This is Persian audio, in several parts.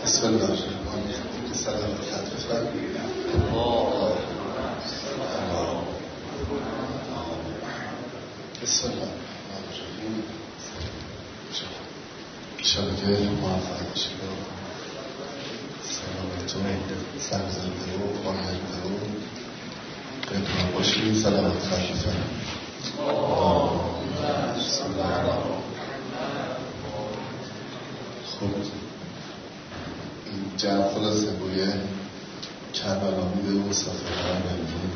بسم الله الرحمن الرحیم. سلامت خط بفرمایید. بسم الله الرحمن الرحیم. انشاءالله که موفق باشید و سلامتون سرزنده و پاینده و قدر باشید. سلامت خط بفرمایید. بسم الله الرحمن. خب این جمع خلاصه بوی کربلا میده و مسافران بمید.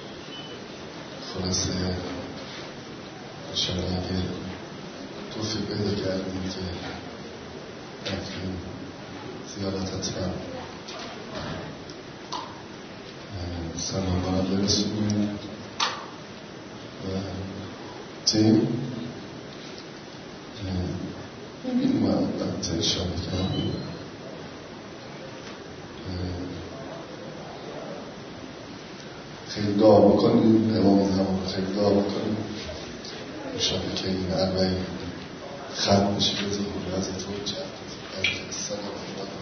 خلاصه انشاءالله که توفیق پیدا کردیم که رفتیم زیارت حتما سلام باید برسونیم و تیم این محبت انشاءالله که خیلی دعا بکنیم، امام زمان خیلی دعا بکنیم انشاءالله که این اربعین ختم بشه به ظهور حضرت حجت السلام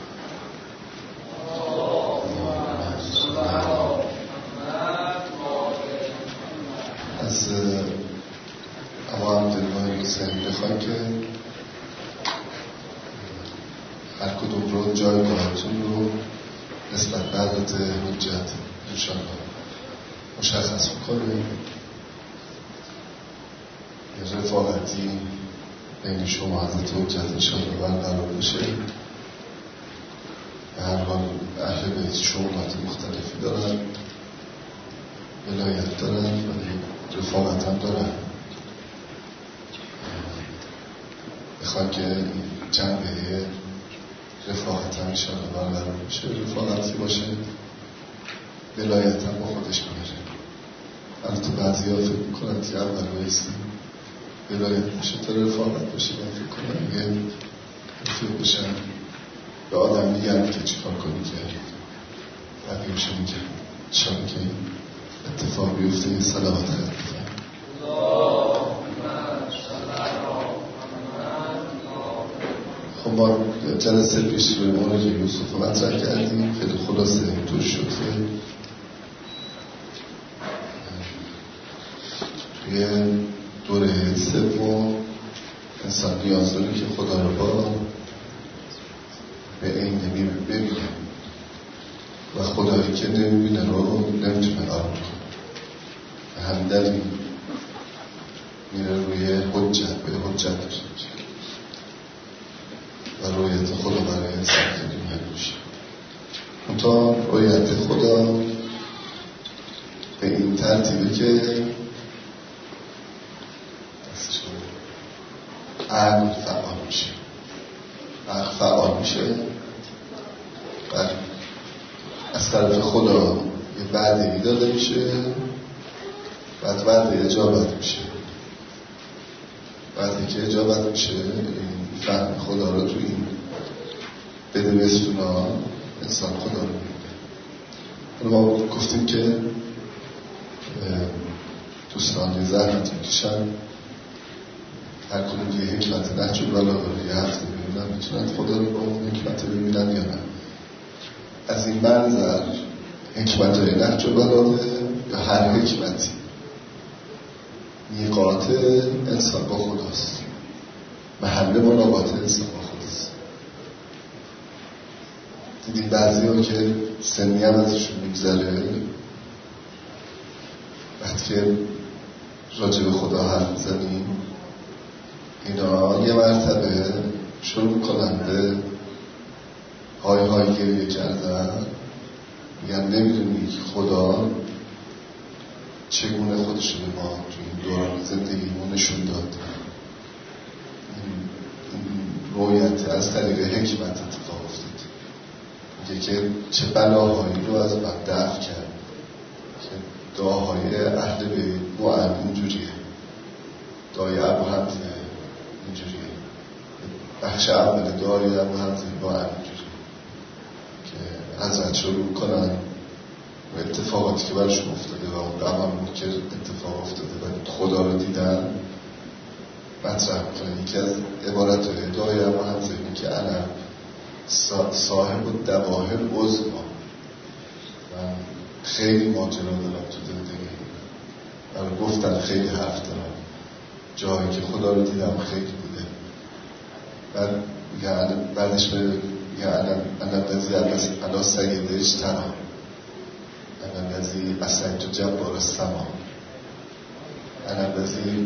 از اما عبدالله حسین بخوایم که هر کدوم رو جایگاهتون رو نسبت به حضرت حجت انشاءالله مشخص کنیم. یه رفاقتی بین شما حضرت حجت انشاءالله برقرار بشه. به هر حال اهل بیت شغلات مختلفی دارن، ولایت دارن ولی رفاقت هم دارن. بخواد که جنبه رفاقت هم انشاءالله برقرار بشه، رفاقتی باشه، ولایت هم با خودش میاره. البته بعضی ها فکر میکنن که اول بایستی ولایت باشه تا رفاقت باشه. من فکر کنم یه رفیق بشن به آدم میگن که چیکار کنی که بقیه بشه میگن چون که اتفاق بیفته. یه صلوات خط بفرمایید. خب ما جلسه پیش روی مورد یوسف مطرح کردیم. خیلی خلاصه اینطور شد که توی دوره سوم انسان نیاز داره که خدا رو با به عین ببینه و خدایی که نمیبینه رو نمیتونه آرام کنه. به همین دلیل میره روی حجت، به حجت و رویت خدا برای انسان که دنیا میشه. منتها رویت خدا به این ترتیبه که عقل فعال میشه. عقل فعال میشه و از طرف خدا یه وعده داده میشه، بعد وعده اجابت میشه. وعده که اجابت میشه این فهم خدا رو تو این بده بستونا انسان خدا رو میبینه. ما گفتیم که دوستان یه زحمت میکشن، هر کدوم یه حکمت نهج البلاغه یه هفته ببینن میتونن خدا رو با اون حکمت ببینن یا نه. از این منظر حکمت های نهج البلاغه یا هر حکمتی میقات انسان با خداست، محل ملاقات انسان با خداست. دیدیم بعضی ها که سنی هم ازشون میگذره وقتی که راجع به خدا حرف میزنیم اینا یه مرتبه شروع میکنن به های های گریه کردن. میگن نمیدونی خدا چگونه خودشو به ما توی این دوران زندگیمون نشون داد. این رویت از طریق حکمت اتفاق افتاد. میگه که چه بلاهایی رو از من دفع کرد که دعاهای اهل بیت معن اینجوریه، دعای ابو حمزه اینجوریه، بخش اول دعای ابو حمزه معن اینجوریه که حضرت شروع کنن و اتفاقاتی که برشون افتاده و اون قمم که اتفاق افتاده و خدا رو دیدن مطرح کنن. یکی از عبارت های دعای ابو حمزه اینه که انا صاحب و دواهر عظما. من خیلی ماجرا دارم تو زندگی، برای گفتن خیلی حرف دارم، جایی که خدا رو دیدم خیلی بوده. بعدش بره انا الذی علی سید اجتنا، انا الذی اسیت جبار السما، انا الذی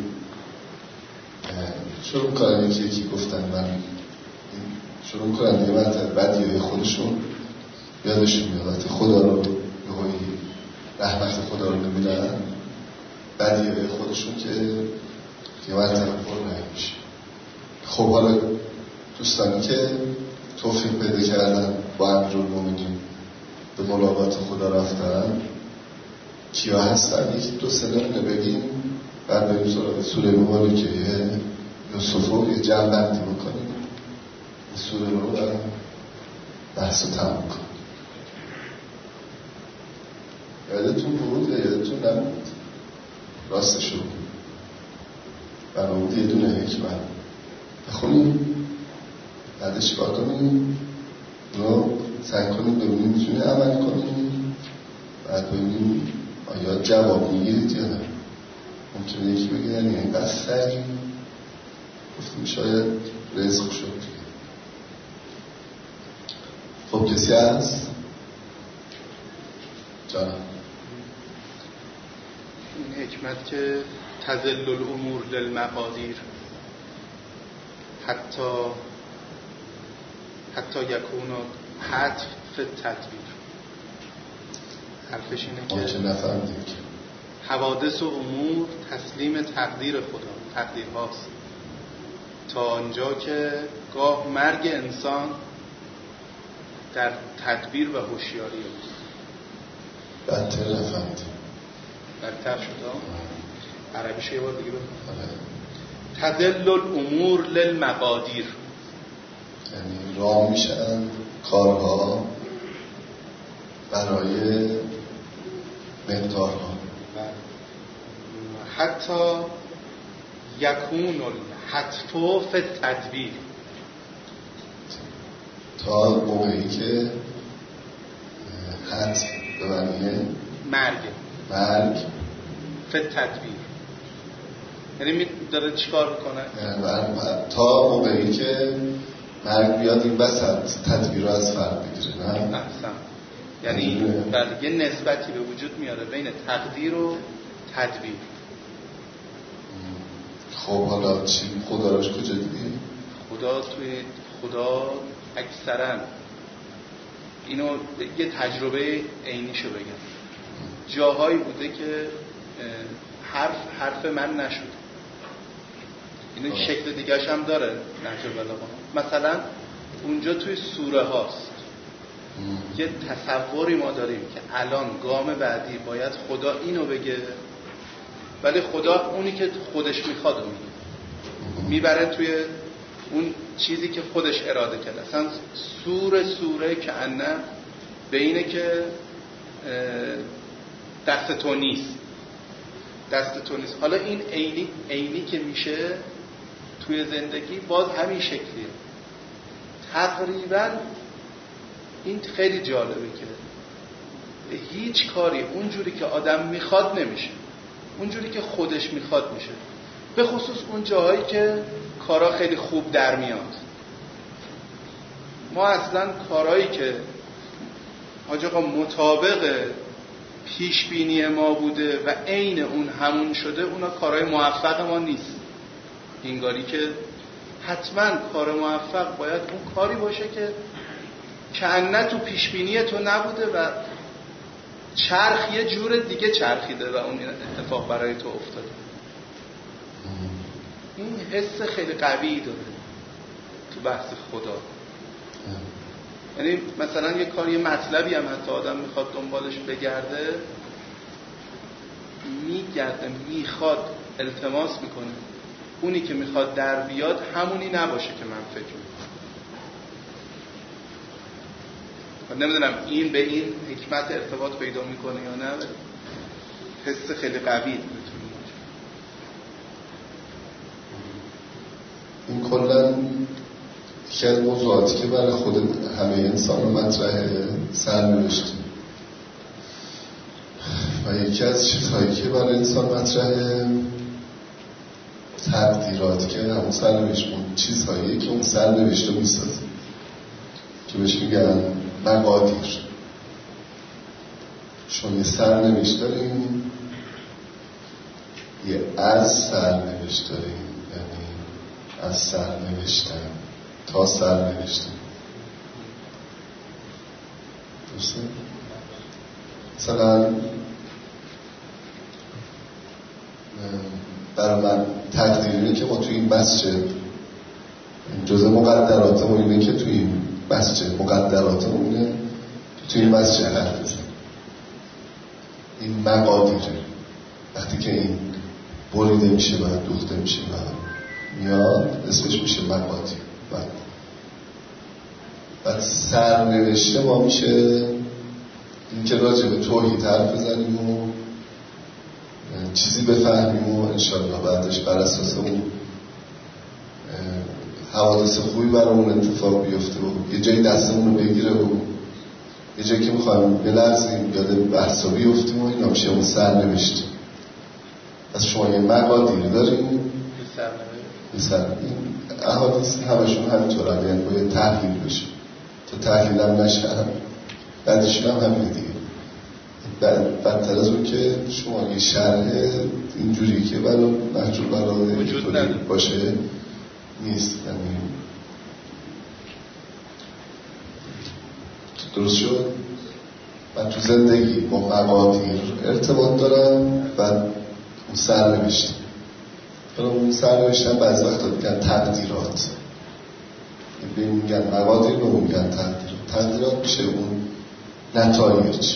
شروع کنن یکی گفتن من شروع کنن دیگه من بدیهای خودشون یادشون میاد خدا رو بهایی رحمت خدا رو نمیدن، بدیهای خودشون که دیگه من تفکر نمیشه. خب حالا دوستانی که توفیق پیدا کردن با امیرالمومنین به ملاقات خدا رفتن کیا هستن؟ یکی دو سه نمونه بگیم، بعد بریم سراغ سوره مبارکه یوسف رو یه جمع بندی بکنیم، سوره رو برم بحث رو تمام کنیم. یادتون بود یا یادتون نبود؟ راستشو برای یه دونه حکمت بخونیم، بعدش چیکار کنیم؟ رو سعی کنیم ببینیم میتونیم عمل کنیم، بعد ببینیم آیا جواب میگیرید یا نه. ممکنه یکی بگه یعنی اینقدر سریع گفتیم شاید رزق شد دیگه. خب کسی هست؟ جانم این حکمت که تذل الامور للمقادیر حتی یکون حتف فی التدبیر، حرفش اینه که نفهمید که حوادث و امور تسلیم تقدیر خدا، تقدیر هاست، تا آنجا که گاه مرگ انسان در تدبیر و هوشیاری است. بدتر نفهمید، بدتر شد. عربیش یه بار دیگه بگم. تذل الامور للمقادیر، یعنی راه میشن کارها برای مقدارها. حتی یکون الحتف فی التدبیر، تا موقعی که حتف به معنی مرگ فی التدبیر، یعنی داره چیکار میکنه؟ تا موقعی که مرگ بیاد این وسط تدبیر رو از فرد بگیره. نه احسن، یعنی یه نسبتی به وجود میاره بین تقدیر و تدبیر. خب حالا چی خدا راش کجا دیدی؟ خدا اکثرا اینو یه تجربه عینیشو بگم، جاهایی بوده که حرف من نشد. اینو شکل دیگه‌ش هم داره نهج البلاغه. مثلا اونجا توی سوره هاست یه تصوری ما داریم که الان گام بعدی باید خدا اینو بگه، ولی خدا اونی که خودش میخواد رو میبره توی اون چیزی که خودش اراده کرده. اصلا سوره که انه به اینه که دست تو نیست. حالا این عینی که میشه توی زندگی باز همین شکلیه تقریبا. این خیلی جالبه که هیچ کاری اونجوری که آدم میخواد نمیشه، اونجوری که خودش میخواد میشه، به خصوص اون جاهایی که کارا خیلی خوب در میاد. ما اصلا کارهایی که حاج آقا مطابق پیش بینی ما بوده و عین اون همون شده، اونا کارهای موفق ما نیست. انگاری که حتما کار موفق باید اون کاری باشه که کأنه تو پیش بینی تو نبوده و چرخ یه جور دیگه چرخیده و اون اتفاق برای تو افتاده. این حس خیلی قوی داره تو بحث خدا. یعنی مثلا یه کاری، یه مطلبی هم حتی آدم میخواد دنبالش بگرده، میخواد التماس میکنه اونی که میخواد در بیاد همونی نباشه که من فکر میکنم. نمیدونم این به این حکمت ارتباط پیدا میکنه یا نه، حس خیلی قوی میتونه باشه. این کلا که از موضوعاتی که برای خود همه انسان مطرحه سرنوشت و یکی از چیزهایی که برای انسان مطرحه تقدیرات که همون سرنوشت اون چیزهایی که اون سرنوشت رو میسازه که بهش میگن مقادیر. شما یه سرنوشت داریم، یه از سرنوشت داریم، یعنی از سرنوشتن تا سرنوشتن. درسته؟ مثلا برای من تقدیر اینه که ما توی این مسجد جزء مقدراتمون اینه که توی این مسجد مقدراتمون اینه توی این مسجد حرف بزنیم. این مقادیره. وقتی که این بریده میشه و دوخته میشه و میاد اسمش میشه مقادیر. بعد سرنوشته ما میشه این که راجع به توحید حرف بزنیم و چیزی بفهمیم و انشالله بعدش بر اساس اون حوادث خوبی برامون اتفاق بیفته و یه جایی دستمون رو بگیره و یه جایی که میخوایم بلرزیم یاد بحثا بیفتیم و اینا میشه اون سرنوشت. از شما یه مقادیر داریم، این احادیث همشون همینطور هم، یعنی باید تحلیل بشه تا تحلیل هم نشه هم بعدشون هم همین دیگه. بدتر از اون که شما یه شرح اینجوری که برای محجور برای باشه نیست. یعنی درست شد؟ من تو زندگی با مقادیر ارتباط دارم و اون سرنوشت اون سرنوشتن بعضی وقتا میگن تقدیرات، به میگن مقادیر به میگن تقدیرات میشه اون نتایج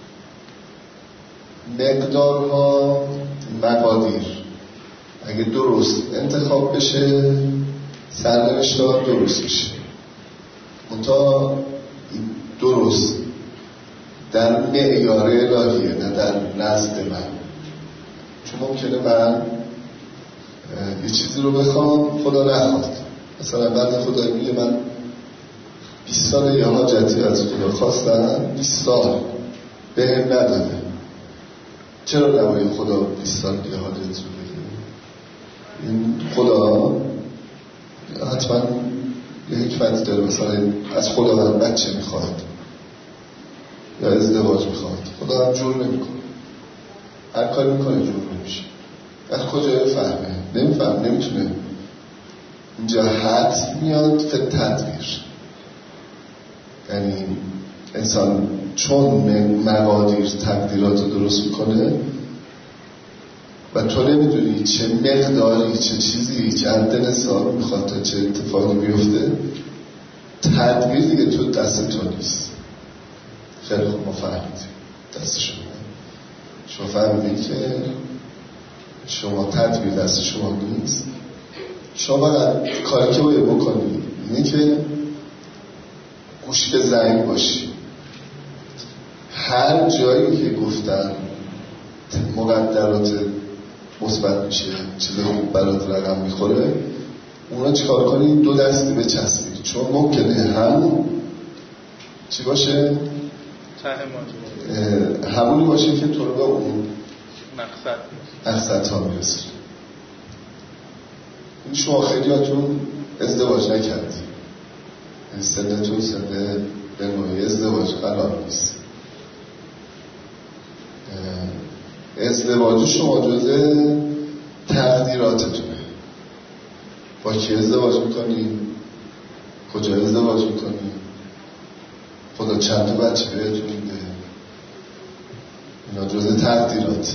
مقدارها. مقادیر اگه درست انتخاب بشه سرنوشت‌ها درست میشه. منتها درست در معیار الهیه نه در نزد من. چون ممکنه من یه چیزی رو بخوام خدا نخواد. مثلا بعد خدا میگه من 20 سال یه حاجتی از خدا خواستم 20 سال به هم نداده. چرا نباید خدا 20 سال یه حاجت رو بده؟ این خدا حتما یه حکمتی داره. مثلا از خدا بچه میخواد یا ازدواج میخواد، خدا هم جور نمیکنه. هر کاری میکنه جور نمیشه. از کجا فهمه؟ نمیفهم، نمیتونه. اینجا حد میاد به تدبیر. یعنی انسان چون مقادیر تقدیرات رو درست میکنه و تو نمیدونی چه مقداری چه چیزی چه حد نصاب میخواد تا چه اتفاقی بیفته، تدبیر دیگه تو دست تو نیست. خیلی خوب ما فهمیدیم دست شما فهمیدید که شما تدبیر دست شما نیست. شما باید کاری که باید بکنید اینه که گوش به زنگ باشی. هر جایی که گفتن مقدرات مثبت میشه چیزی خوب برات رقم میخوره اونا چیکار کنید؟ دو دستی بچسبید. چون ممکنه هم چی باشه؟ همونی باشه که تو رو به اون مقصد ها میرسید. این شما خیلیاتون ازدواج نکردی، سنتون سنه به نوعی ازدواج قرار نیست. ازدواج شما جزء تقدیراتتونه. با کی ازدواج میکنی؟ کجا ازدواج میکنی؟ خدا چند تا بچه بهتون میده؟ اینا جزء تقدیرات.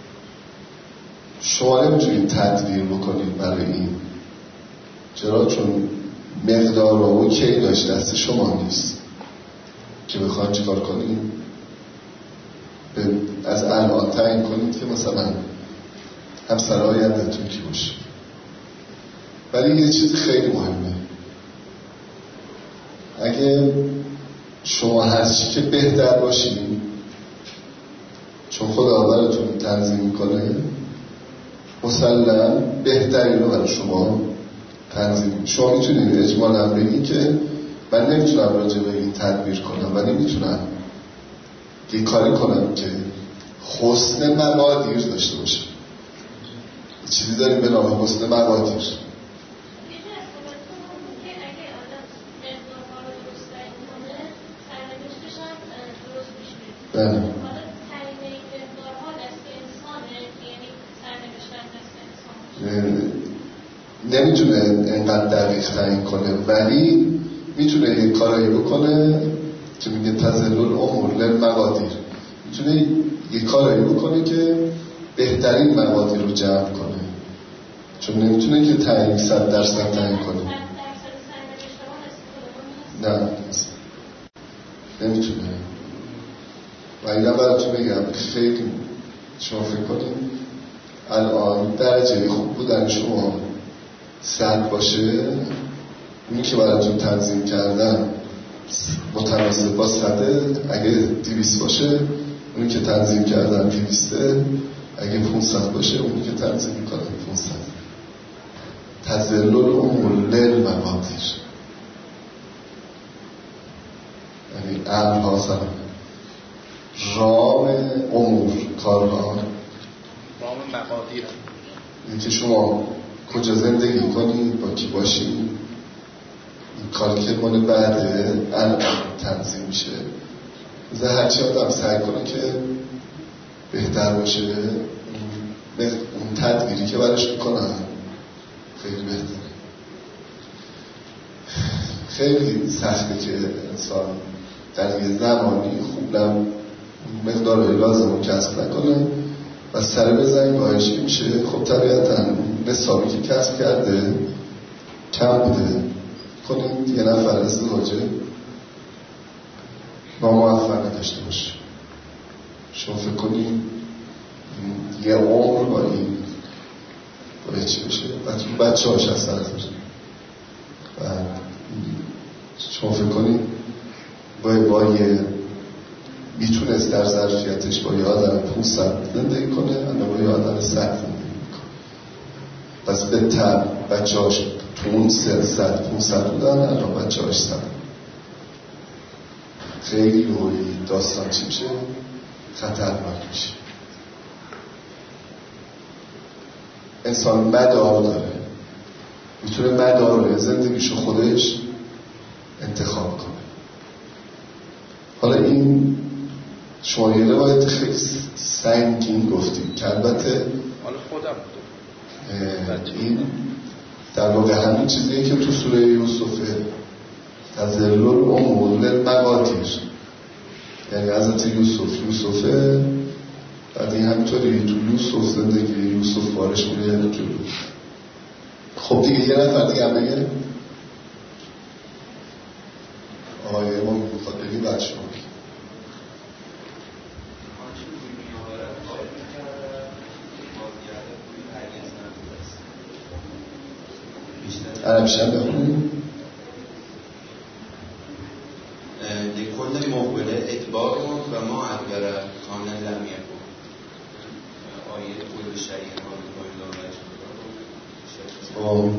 شما نمیتونید تدبیر بکنید برای این. چرا؟ چون مقدار رو اوکی داشت دست شما نیست که بخواید چیکار کنید؟ از الان تعیین کنید که مثلا همسر آینده‌تون کی باشه. ولی یه چیز خیلی مهمه، اگه شما هر چی که بهتر باشید چون خدا براتون تنظیم میکنه مسلم بهترین رو برای شما تنظیم. شما میتونید اجمالا بگید که من نمیتونم راجع به این تدبیر کنم و نمیتونم یه کاری کنم که حسن مقادیر داشته باشه. چیزی داریم به نام حسن مقادیر. بله. نمیتونه انقدر دقیق تعیین کنه، ولی میتونه یه کارایی بکنه که میگه تزلل امور للمقادیر. میتونه یه کارایی بکنه که بهترین مقادیر رو جمع کنه، چون نمیتونه که تعیین 100% تعیین کنه. نه نمیتونه. و اینا براتون بگم خیلی شما فکر کنید الان درجه خوب بودن شما 100 باشه، اونی که براتون تنظیم کردن متناسب با 100، اگه 200 باشه اونی که تنظیم کردن 200، اگه 500 باشه اونی که تنظیم میکنن 500. تزلل امور للمقادیر، یعنی امرها سلام رام امور کارها رام مقادیر، این که شما کجا زندگی کنید، با کی باشید، این کاری که مال بعده الان تنظیم میشه. مثلا هرچی آدم سعی کنه که بهتر باشه، اون تدبیری که براش میکنن خیلی بهتره. خیلی سخته که انسان در یه زمانی خوب مقدار لازم رو کسب نکنه و سر بزنی باهاش میشه. خب طبیعتا نصابی که کسب کرده کم بوده. کنید یه نفر ازدواج ناموفق نداشته باشه، شما فکر کنید یه عمر با این باید چی بشه؟ بچه هاش از سر داره و شما فکر کنید با یه میتونست در ظرفیتش با یه آدم 500 زندگی کنه، اما با یه آدم 100 زندگی کنه. پس به طب بچه هاش تو اون 500 بودن، الان بچه هاش 100. خیلی روی داستان چی میشه؟ خطرناک میشه. انسان مدار داره، میتونه مدار زندگیشو خودش انتخاب کنه. حالا این شما یه روایت خیلی سنگین گفتیم که البته حالا خودم بودم این در واقع همین چیزیه که تو سوره یوسفه، تزلل امور للمقادیر، یعنی حضرت یوسفه بعد این همینطوری تو یوسف زندگی یوسف بارش میره جلو. خب دیگه یه نفر دیگه هم بگه آقای ما میخواد بگی بعد شما عربشن بخونیم. لكل مقبل ادبار و ما ادبر کاملا لم یکن. آیه کل شیء ما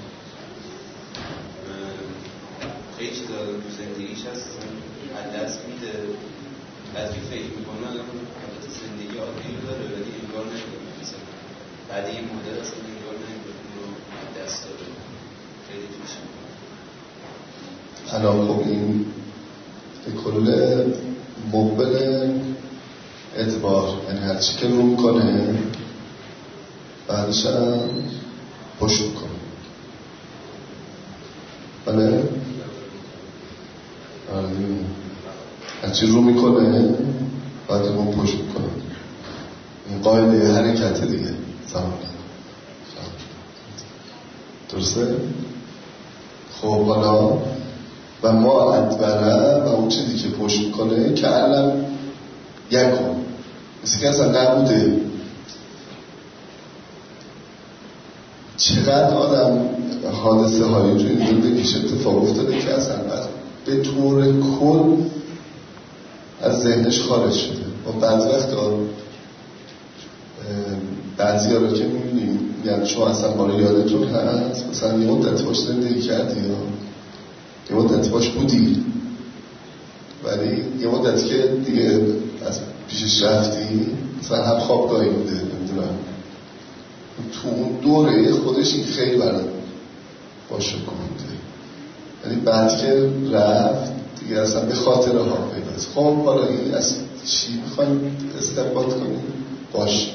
خیلی چیزا تو زندگیش هست از دست میده، بعضی فکر میکنه الان حالت زندگی عادی رو داره ولی انگار نمیده، مثلا بعد این مدت اصلا انگار نمیده رو دست داره. خیلی توشه الان خب این کل مقبل ادبار، یعنی هرچی که رو میکنه بعدش هم پشت میکنه. بله؟ هرچی رو میکنه بعد اون پشت میکنه. این قاعده حرکت دیگه زمان درسته؟ خب حالا و ما ادبره و اون چیزی که پشت میکنه که علم یکم مثل که اصلا نبوده. چقدر آدم حادثه هایی توی این زندگیش اتفاق افتاده که اصلا به طور کل از ذهنش خارج شده. و بعضی وقتا بعضی ها رو که میبینیم میگن شما اصلا ما رو یادتون هست، مثلا یه مدت باش زندگی کردی یا یه مدت باش بودی، ولی یه مدت که دیگه از پیشش رفتی، مثلا هم خوابگاهی بوده، نمیدونم تو اون دوره خودش این خیلی برات باشه کنده، ولی بعد که رفت دیگه اصلا به خاطر ها پیداست. خب حالا این از چی میخوایم استنباط کنیم؟ باش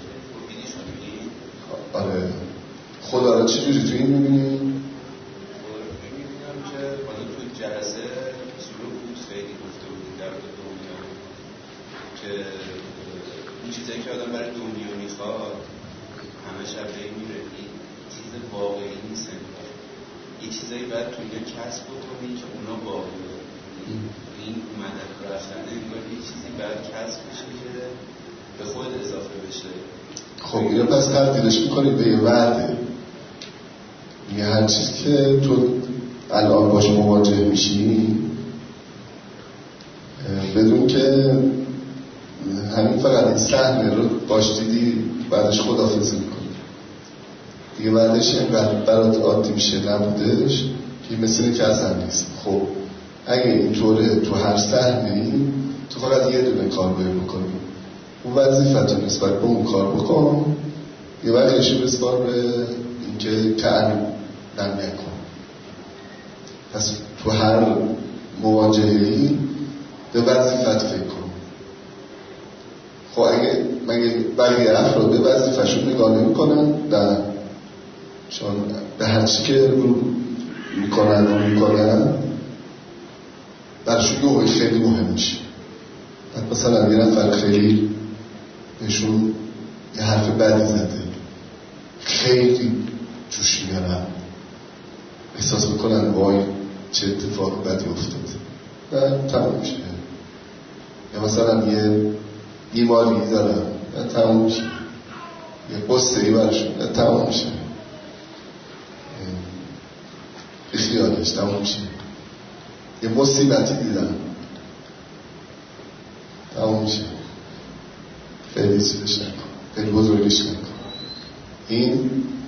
آره خدا را چجوری تو این میبینیم؟ میبینم که حالا تو جلسه سلوک بود خیلی گفته بودیم در دنیا که این چیزایی که آدم برای دنیا میخواد همه شب میره، این چیز واقعی نیست، یه چیزایی باید تو اینجا کسب بکنی که اونا واقعی این مدد رفتن انگار یه چیزی باید کسب بشه که به خود اضافه بشه. خب اینو پس تبدیلش میکنید به یه وعده، یه هر چیز که تو الان باش مواجه میشی بدون که همین فقط این صحنه رو باش دیدی بعدش خداحافظی میکنی دیگه، بعدش اینقدر برات عادی میشه نبودش که مثل این که اصلا نیست. خب اگه اینطوره تو هر صحنه‌ای تو فقط یه دونه کار باید بکنی، اون وظیفت رو نسبت به اون کار بکن، یه وقتش بسپار به اینکه کار نکن. پس تو هر مواجهه‌ای به وظیفت فکر کن. خب اگه مگه بقیه افراد به وظیفه‌شون نگاه نمی‌کنن؟ نه، چون به هر چی که میکنن برشون یه خیلی مهم میشه. مثلا یه نفر خیلی بهشون یه حرف بدی زده، خیلی جوش میارن، احساس میکنن وای چه اتفاق بدی افتاد، نه تموم میشه. یا مثلا یه بیماری دارن، نه تموم میشه. یه قصه‌ای برشون، نه تموم میشه. خیالش تموم میشه. یه مصیبتی دیدن، تموم میشه. خیلی چیزش نکن، خیلی بزرگش نکن. این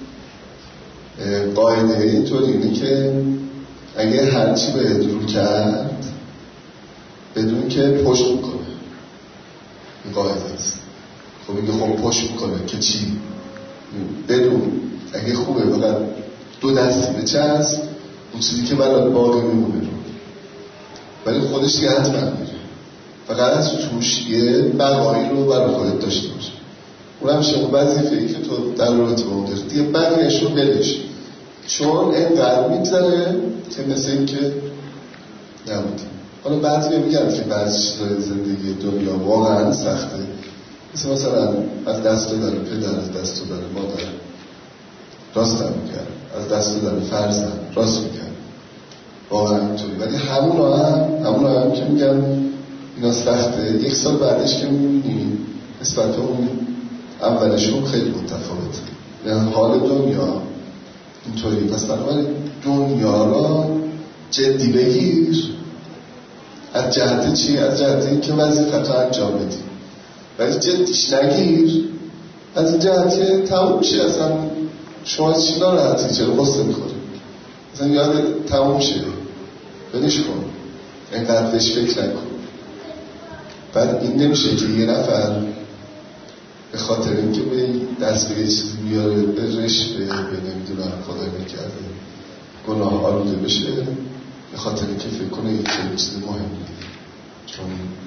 قاعده اینطور اینه که اگه هرچی بهت رو کرد بدون که پشت میکنه، این قاعده است. خب میگه خب پشت میکنه که چی؟ بدون اگه خوبه فقط دو دستی به چسب اون چیزی که برات باقی میمونه رو، ولی خودش دیگه حتما میره، فقط از توش یه بقایی رو برای خودت داشته باشه. اون هم شما وظیفه‌ای که تو در رابطه با اون داری دیگه، بقیه‌اش رو بلش، چون اینقدر میگذره که مثل این که نبود. حالا بعضی میگن که بعضی چیزای زندگی دنیا واقعا سخته، مثلا از دست دادن پدر، از دست دادن مادر، راست هم میگن، از دست دادن فرزند، راست میگن، واقعا اینطوری. ولی همون هم که میگن اینا سخته، یک سال بعدش که میبینی نسبت به اون اولشون خیلی متفاوته. یعنی حال دنیا اینطوری. پس بنابراین دنیا را جدی بگیر. از جهت چی؟ از جهت این که وظیفت رو انجام بدی، ولی جدیش نگیر از این جهت که تموم شه. اصلا شما چی ناراحتی؟ چرا قصه میخوری؟ اصلا یاد تموم شه، بدش کن، اینقدر بهش فکر نکن. بعد این نمیشه که یه نفر به خاطر اینکه به دست به یه چیزی میاره به رشوه، به نمیدونم خدای نکرده گناه آلوده بشه، به خاطر اینکه فکر کنه یک چیز مهمی. چون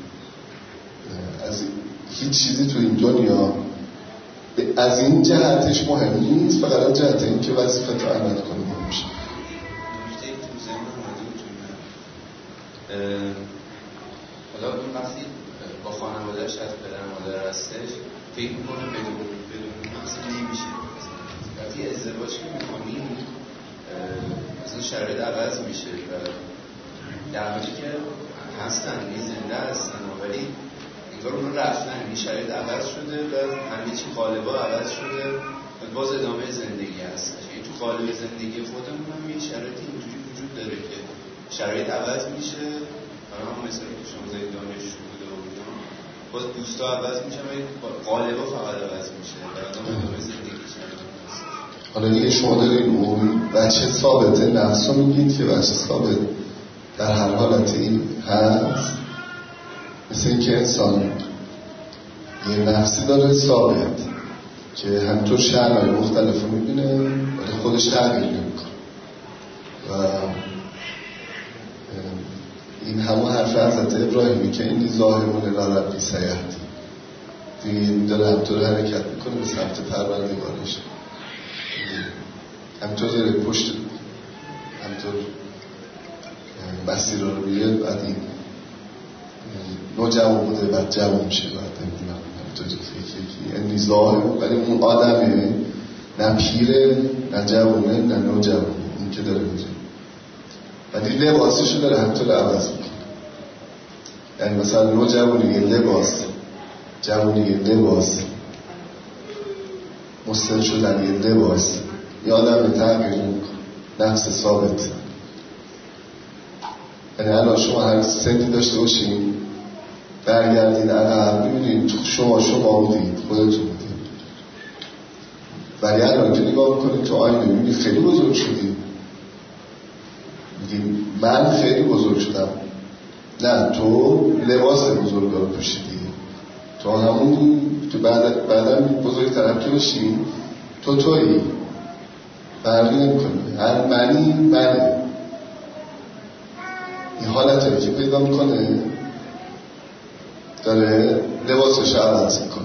از هیچ چیزی تو این دنیا از این جهتش مهم نیست، فقط از جهت این که وظیفت رو عمل کنی مهم میشه. نکته تو ذهن اومده بود حالا اون وقتی با خانواده‌اش از پدر مادر هستش فکر میکنه بدون مقصد نمیشه. وقتی ازدواج که میکنیم مثلا شرایط عوض میشه و در حالی که هستن زنده هستن ولی انگار اون رفتن، این شرایط عوض شده و همه چی قالبا عوض شده و باز ادامه زندگی هستش. یعنی تو قالب زندگی خودمون هم یه شرایطی اینجوری وجود داره که شرایط عوض میشه. برای هم مثلا که شما زایی دانشجو بوده و اینا باز دوستا عوض میشن و قالبا فقط عوض میشه و آدم ادامه زندگیش هست. حالا دیگه شما دارید اون بچه ثابته نفس رو میگید که بچه ثابت در هر حالتی هست، مثل اینکه انسان یه نفسی داره ثابت که همینطور شأن‌های مختلف رو میبینه ولی خودش تغییر نمیکنه و این همون حرف حضرت ابراهیمی که این ظاهرون ربی سیهدی این داره همینطور حرکت میکنه به سمت پروردگارش، همینطور داره پشت همینطور مسیر رو میره، بعد این نوجوان بوده بعد جوان میشه، بعد نمیدونم همینطور یکی یعنی ظاهر ولی اون آدمه نه پیره نه جوانه نه نوجوانه، اون که داره میره ولی لباسشو داره همینطور عوض میکنه. یعنی مثلا نوجوانی یه لباس، جوانی یه لباس، مسن شدن یه لباس، یه آدم تغییر میکنه، نفس ثابت. یعنی الان شما هر سنی داشته باشین برگردین عقب میبینید شما بودید، خودتون بودید، ولی الان که نگاه میکنید تو آینه میبینید خیلی بزرگ شدید، میگید من خیلی بزرگ شدم. نه، تو لباس بزرگ رو پوشیدی، تو همون که بعدا بزرگتر که بشی تویی، فرقی نمیکنه، هر منه. این حالت هایی که پیدا میکنه داره لباسش عوض میکنه.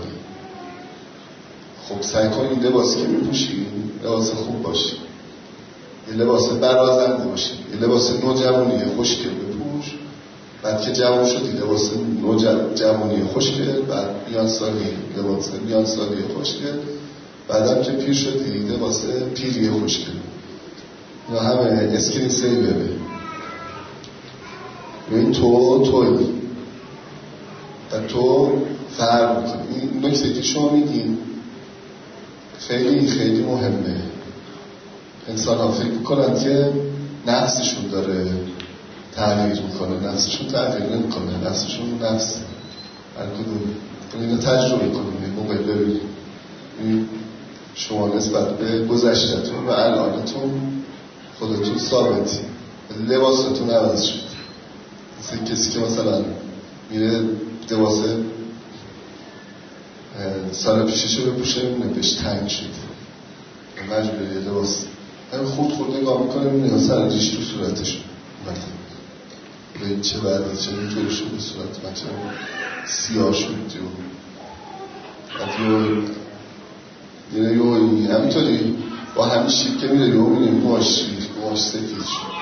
خب سعی کن این لباسی که میپوشی لباس خوب باشی، یه لباس برازنده باشی، یه لباس نوجوانی خوشگل بپوش، بعد که جوان شدی لباس نوجوانی خوشگل، بعد میان سالی خوشگل، بعدم که پیر شدی لباس پیری خوشگل. یا همه اسکرین سیوره. این توی و تو فرق میکنی. این نکته که شما میگین خیلی خیلی مهمه. انسان ها فکر میکنن که نفسشون داره تغییر میکنه، نفسشون تغییر نمیکنه، نفسشون نفس هر کدوم. اینو تجربه کنیم، یه موقع ببینیم شما نسبت به گذشتتون و الانتون خودتون ثابتی، لباستون عوض شد. مثل کسی که مثلا میره لباس سال پیششو بپوشه میبینه بهش تنگ شد و مجبوره یه لباس خود نگاه میکنه میبینه سر ریش تو صورتش به چه بعدی چه اینطوری شد به صورت من چه سیاه شد یه همینطوری با همین شیب که میره یه میبینه موهاش سفید شد.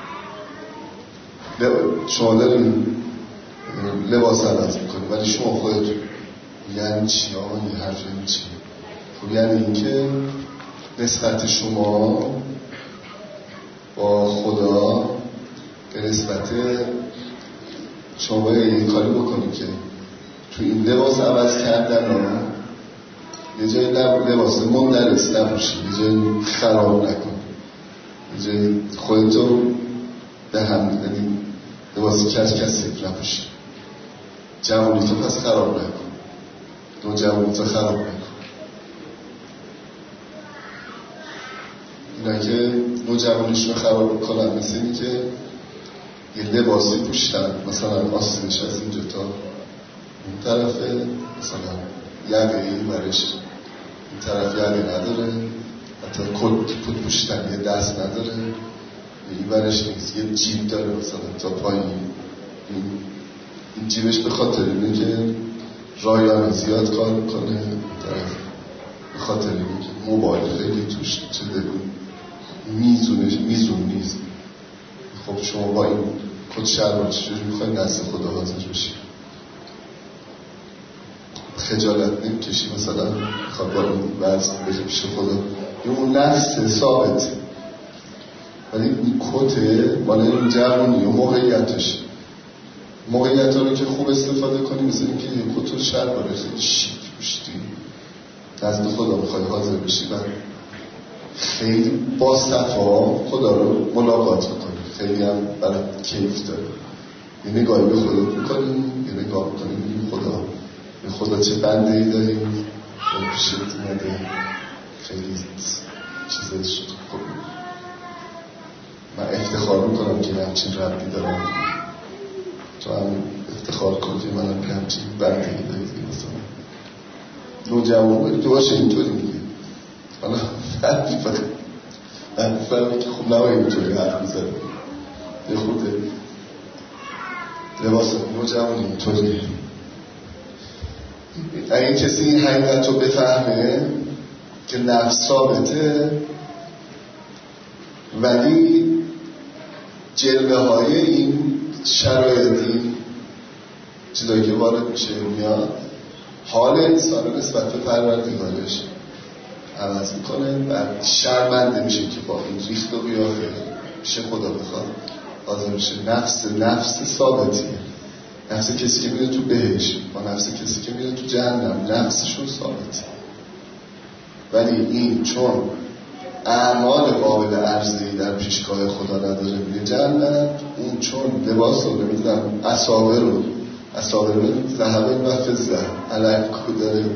شما دارین لباس عوض میکنی ولی شما خودتون یعنی چی آقا این حرف یعنی چی؟ خب یعنی این که نسبت شما با خدا به نسبت شما باید این کاری بکنی که تو این لباس عوض کردن ها یه جای لباس مندرس نباشی، یه جای خراب نکن، یه جای خودتو به هم بدین لباسی که از کسی نباشی. جوانی تو پس خراب نکن، دو جوانی تو خراب نکن. اینا که دو جوانیشون خراب بکنن مثل این که یه لباسی پوشتن، مثلا آستینش از اینجا تا این طرفه، مثلا یقه این برش این طرف یقه نداره، حتی کت پوشتن یه دست نداره، این برش نیست، یه جیب داره مثلا تا پایین. این جیبش به خاطر اینه که رایانه زیاد کار میکنه، به خاطر اینه که موبایل خیلی توش چه میزون نیست. خب شما با این کت شلوار چجوری میخواید نزد خدا حاضر بشی؟ خجالت نمیکشی مثلا خب با این وزن بشه پیش خدا؟ اون نفس ثابت، ولی این کته مال این جوانی و موقعیت رو که خوب استفاده کنی، مثل اینکه یه کت شلوار خیلی شیک پوشیدی نزد خدا میخوای حاضر بشی و خیلی با صفا خدا رو ملاقات میکنی، خیلی هم برای کیف داره. یه نگاهی به خدا میکنی، یه نگاه میکنی میگی خدا چه بنده ای داریم پیشت اومده خیلی چیزش شد. خب من افتخار میکنم که همچین ربطی دارم، تو هم افتخار کن که من همچین بنده ای دارید مثلا نوجوان باید تو باشه اینطوری میگه. حالا من فهمی که خب نباید اینطوری حرف میزنم، یه خود لباس نوجوان اینطوریه. اگه کسی این حقیقت رو بفهمه که نفس ثابته ولی جلوه های این شرایطی چیزایی که وارد میشه میاد حال انسان نسبت به پروردگارش عوض میکنه و شرمنده میشه که با این ریخت و قیافه میشه خدا بخواد حاضر میشه. نفس ثابتیه، نفس کسی که میره تو بهشت با نفس کسی که میره تو جهنم نفسشون ثابته. ولی این چون اعمال قابل عرضه‌ای در پیشگاه خدا نداره میره جهنم، اون چون لباس رو نمیدونم اصابه رو ذهب و فضه علک داره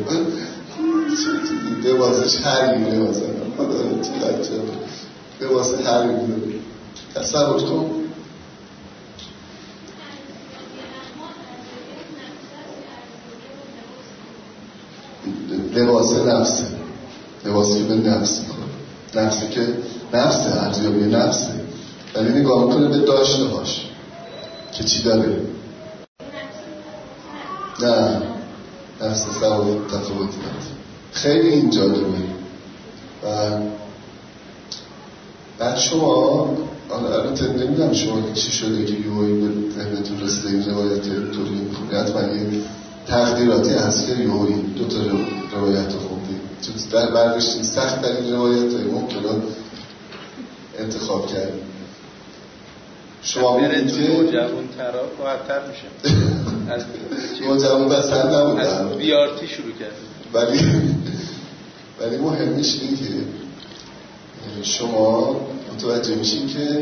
لباسش حریمه مثلا خدا چقدر لباس حریمه تصور کن. لباس نفسه، لباسی به نفس میکنه، نفسی که نفسه، ارزیابی نفسه، ولی نگاه میکنه به داشته هاش که چی داره. نه نفس تفاوتی داره. خیلی این جالبه. و بعد شما البته نمیدونم شما چی شده که یوهی به ذهنتون رسیده این روایت طوری میخونی، حتما یه تقدیراتی هست که یوهی دوتا روایت رو خوندی، چون در برداشتین سخت در این روایت های ممکنه انتخاب کرد. شما میرید توی جوان ترا راحت‌تر میشه. از جوان بسند نبودن، از بیارتی شروع کرد. ولی مهمش اینه که شما متوجه میشین که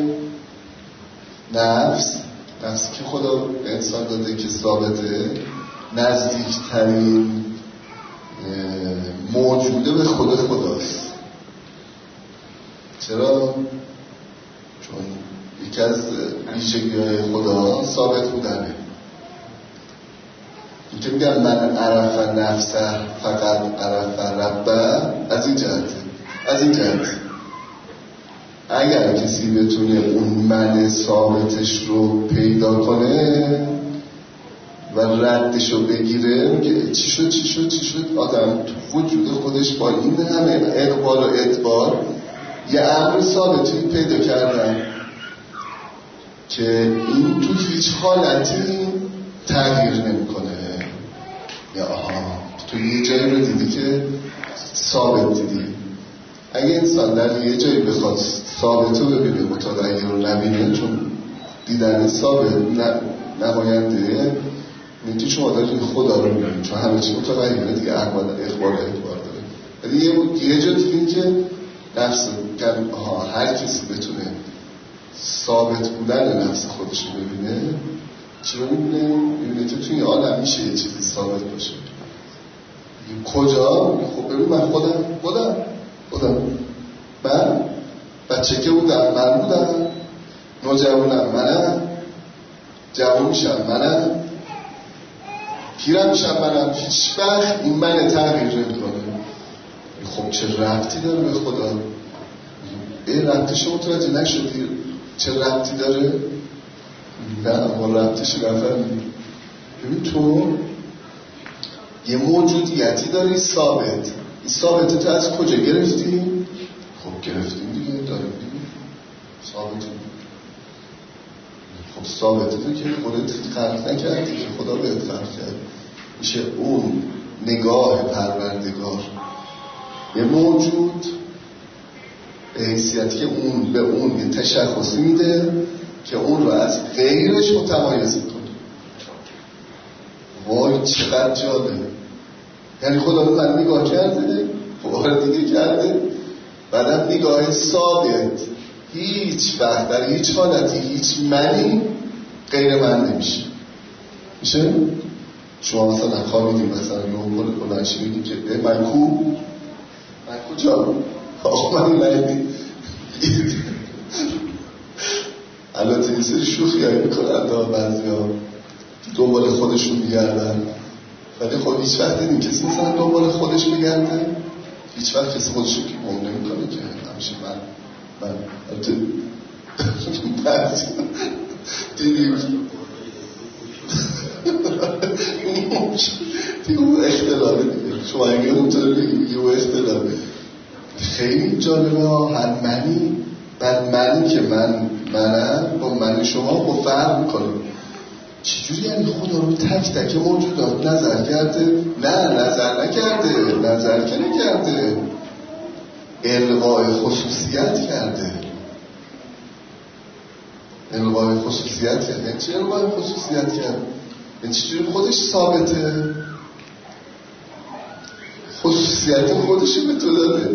نفسی که خدا به انسان داده که ثابته، نزدیکترین موجوده به خداست. چرا؟ چون یکی از ویژگی‌های خدا ثابت بودنه. این که میگن من عرف نفسه فقط عرف ربه، از این جهت اگر کسی بتونه اون من ثابتش رو پیدا کنه و ردش رو بگیره، میگه چی شد آدم تو وجود خودش با این همه اقبال و ادبار یه امر ثابتی پیدا کردن که این تو هیچ حالتی تغییر نمیکنه. یا تو یه جایی رو دیدی که ثابت دیدی. اگه انسان در یه جایی بخواد ثابت رو ببینه متغیر رو نبینه، چون دیدن ثابت نماینده میگه شما دارید خدا رو میبینید، چون همه چی متغیره دیگه، اقبال ادبار داره. ولی یه جا دیدیم که نفس هر کسی بتونه ثابت بودن نفس خودش رو ببینه، چی رو میبینه که توی عالم میشه یه چیزی ثابت باشه. کجا؟ خب ببین من خودم من بچه که بودم من بودم، نوجوانم منم، جوان میشم منم، پیرم میشم منم. هیچ وقت این من تغییر نمیکنه. خب چه ربطی داره به خدا؟ این ربطش متوجه نشدی چه ربطی داره؟ نه ما ربطش نفهمید. ببین تو یه موجودیتی داری ثابت، این ثابته تو از کجا گرفتی؟ خب گرفتیم دیگه، داریم دیگه ثابتیم. خب ثابته تو که خودت خلق نکردی، که خدا بهت خلق کرد. میشه اون نگاه پروردگار یه موجود به حیثیتی که اون به اون یه تشخصی میده که اون رو از غیرش متمایز میکنه. وای چقدر جالبه. یعنی خدا رو من نگاه کرده، بار دیگه کرده، بعدم نگاه ثابت، هیچ وقت در هیچ حالتی هیچ منی غیر من نمیشه. میشه؟ شما مثلا خوابیدیم مثلا یه بلند شدید که من کجا آقا من ندید. البته این سری شوخی هایی میکنن بعضی ها دنبال خودشون میگردن، ولی خب هیچ وقت دیدیم کسی مثلا دنبال خودش میگرده؟ هیچ وقت کسی خودشون که گم نمیکنه که همیشه من البته دیدیم اون اختلاله دیگه. شما اگه اونطور بگیم یه اختلاله خیلی جالبه ها. هر منی بعد منی که منم با من شما با فرق میکنه. چجوری یعنی خدا رو تک تک موجودات نظر کرده؟ نه نظر نکرده، الغای خصوصیت کرده. الغای خصوصیت کرده. یعنی چی الغای خصوصیت کرده؟ یعنی چجوری خودش ثابته؟ خصوصیت خودش به تو داده.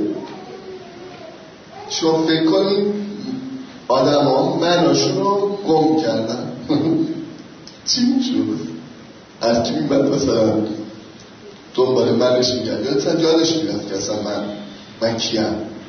شما فکر کنید آدم ها مناشون رو گم کردن چی میشود؟ هر کی میبند مثلا دنبال منش میگرد یا اصلا یادش میرفت که اصلا من کیم،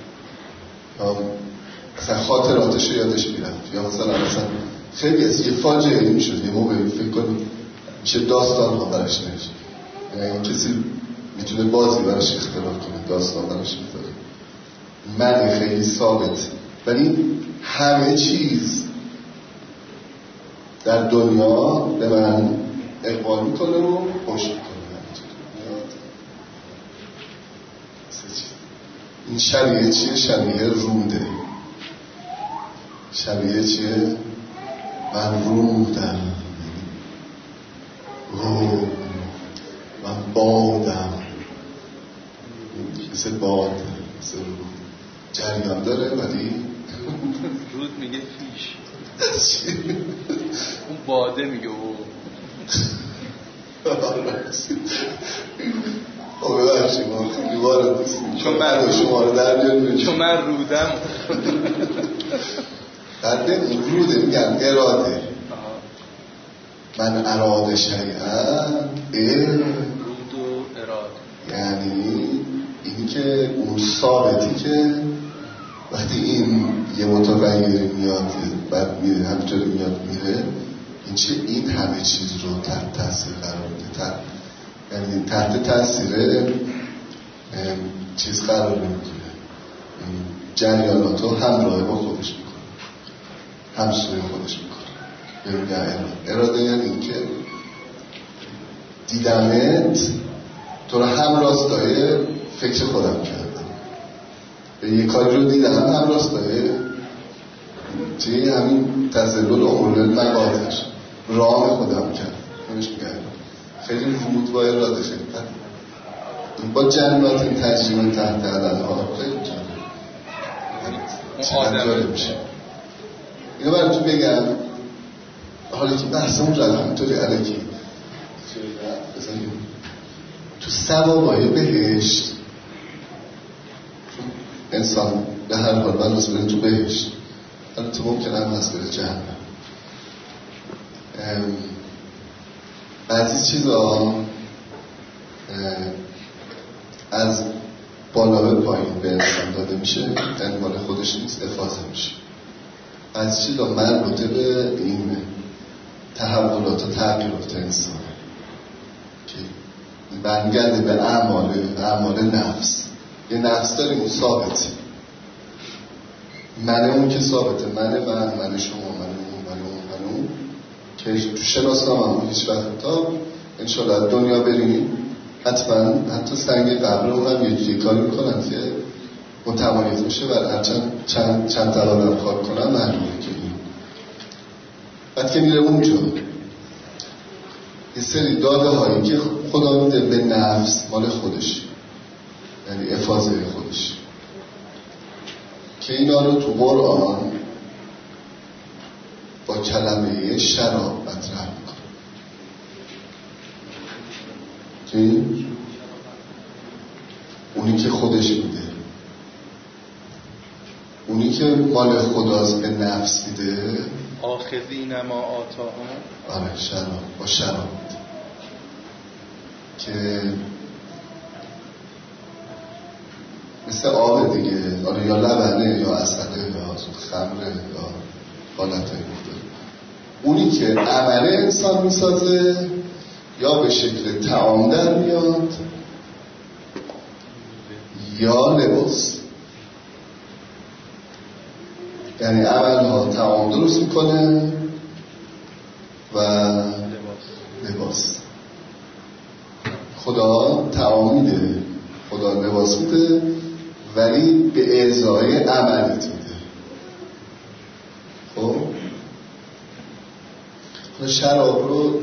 مثلا خاطراتش رو یادش میرفت، یا مثلا خیلی از یه فاجعه میشد. یه موقعی فکر کنید میشه داستان ها برش نمیشه، یعنی کسی میتونه بازی برش اختراع کنه، داستان برش میذاره. من خیلی ثابت، ولی همه چیز در دنیا به من اقبال میکنه و خوش میکنه. این شبیه چیه؟ شبیه روده. شبیه چیه؟ من رودم، من بادم، مثل باد، مثل رود جریان داره، ولی رود میگه فیش، اون باده میگه او. ببخشید ما خیلی وارد نیستیم چون من شما رو در بیاریم، چون من رودم. در بین روده میگم اراده. من اراده شیئا رود و اراده، یعنی این که اون ثابتی که وقتی این یه متغیری میاد بعد میره همینطوری میاد میره، این چه این همه چیز رو تحت تاثیر قرار میده، یعنی تحت تاثیر چیز قرار نمیگیره، جریانات رو همراه با خودش میکنه، همسوی خودش میکنه. اراده یعنی این که دیدمت تو رو هم راستای فکر خودم کردم، یه کاری رو دیدم هم راستای چیه همین تزلل امور مقادش رام خودم کرد. نمیش میگه خیلی رود با اراده خیلی با جنبات این تجربه تحت علم ها خیلی جالب میشه. اینو براتون بگم حالا که بحثمون رو همینطوری علکی بزنیم تو ثوابای بهشت. انسان به هر حال من از بریم تو بهشت، حالا تو ممکن هم از بریم جهنم. بعضی چیزا از بالا به پایین به انسان داده میشه، یعنی مال خودش نیست، افاضه میشه. بعضی چیزا مربوطه به این تحولات و تغییرات انسان که برمیگرده به اعمال نفس. یه نفس داریم اون ثابته، من اون که ثابته، من شما، من اون که تو شناسنامه هم هیچ وقت تا انشالله دنیا بریم حتما حتی سنگ قبر اون هم یه کاری میکنن که متمایز میشه و چند تلالم کار کنن معلومه که این بعد که میره اونجا یه سری داده هایی که خدا میده به نفس مال خودش، یعنی افاضه خودش، که اینا رو تو قرآن با کلمه شراب مطرح میکنه که اونی که خودش میده، اونی که مال خداست به نفس میده، آخذین ما آتاهم. آره شراب، با شراب میده. که مثل آب دیگه، آره، یا لبنه یا عسله یا خمره یا حالتهای مختلف. اونی که عمل انسان میسازه یا به شکل طعام در میاد یا لباس. یعنی عملها طعام درست میکنه و لباس. خدا طعام میده، خدا لباس میده، ولی به ازای عملت میده. خب شراب رو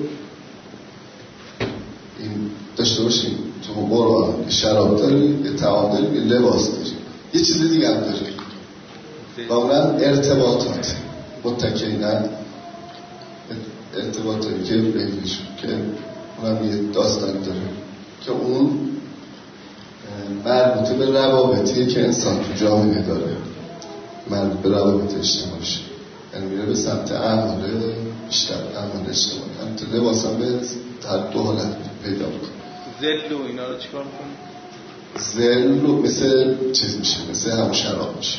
این داشته باشیم تو قرآن، شراب داریم، یه طعام داریم، یه لباس داریم، یه چیز دیگه هم داریم و اونم ارتباطات متکینن، ارتباطاتی که بینشون که اونم یه داستان داره که اون مربوطه به روابطیه که انسان تو جامعه داره، مربوط به روابط اجتماعیش، یعنی میره به سمت اعمال بیشتر، اعمال اجتماعی. هم تو لباس هم به هر دو حالت پیدا میکنه. زل و اینا رو چیکار میکنه؟ زل رو مثل چیز میشه، مثل همون شراب میشه.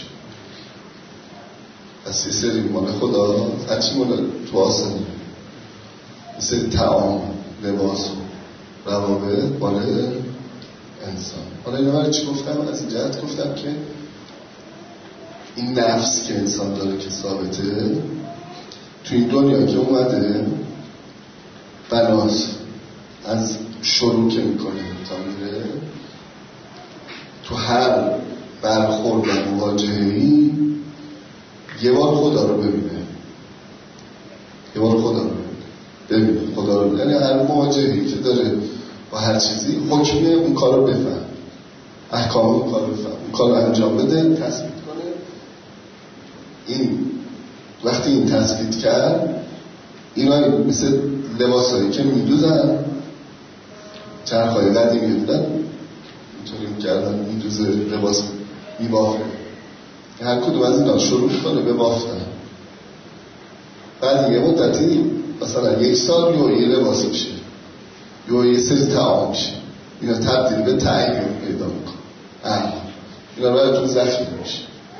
پس یه سری مال خدا، هرچی مال تو آسانی، مثل طعام، لباس و روابط مال انسان. حالا اینو برای چی گفتم؟ از این جهت گفتم که این نفس که انسان داره که ثابته تو این دنیا که اومده، بناس از شروع که میکنه تا میره تو هر برخورد و مواجهه‌ای یه بار خدا رو ببینه، یه بار خدا رو ببینه، خدا رو، یعنی هر مواجهه‌ای که داره با هر چیزی حکم اون کار رو بفهم، احکام اون کار رو بفهم، اون کار رو انجام بده، تثبیت کنه. این وقتی این تثبیت کرد، اینا مثل لباسایی که میدوزن، چرخهای قدیمی بودن اینطوری میکردن، میدوزه لباس میبافه، هر کدوم از اینا شروع کنه به بافتن، بعد یه مدتی مثلا 1 سال یه لباس میشه، یه سری طعام میشه، اینا تبدیل به تعیین پیدا میکنه، اینا براتون ذخیره میشه.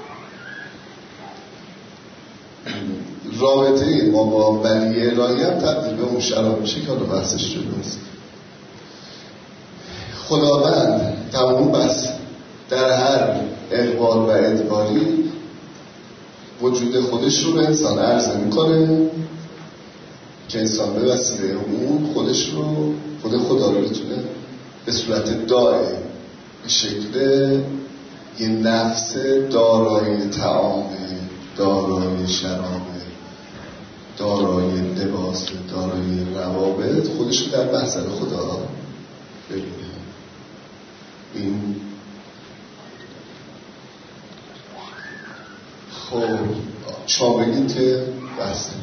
رابطه ما با ولی الهی هم تبدیل به اون شراب میشه که حالا بحثش جلوست. خداوند تمام بس در هر اقبال و ادباری وجود خودش رو به انسان عرضه میکنه که انسان به وسیله اون خودش رو، خدا رو بتونه به صورت دائم به شکل یه نفس دارای طعام، دارای شراب، دارای لباس، دارای روابط، خودش رو در محضر خدا ببینه. این خب شما بگید که بسته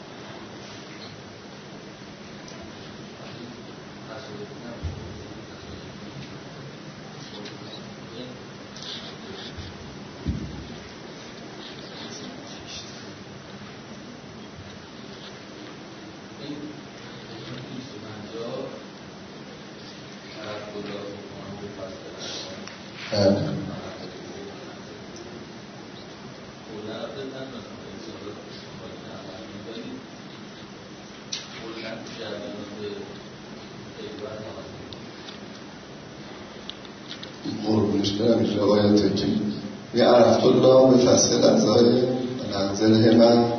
قربونش برم این روایته که یه عرفت الله به فصل غذای منزل همه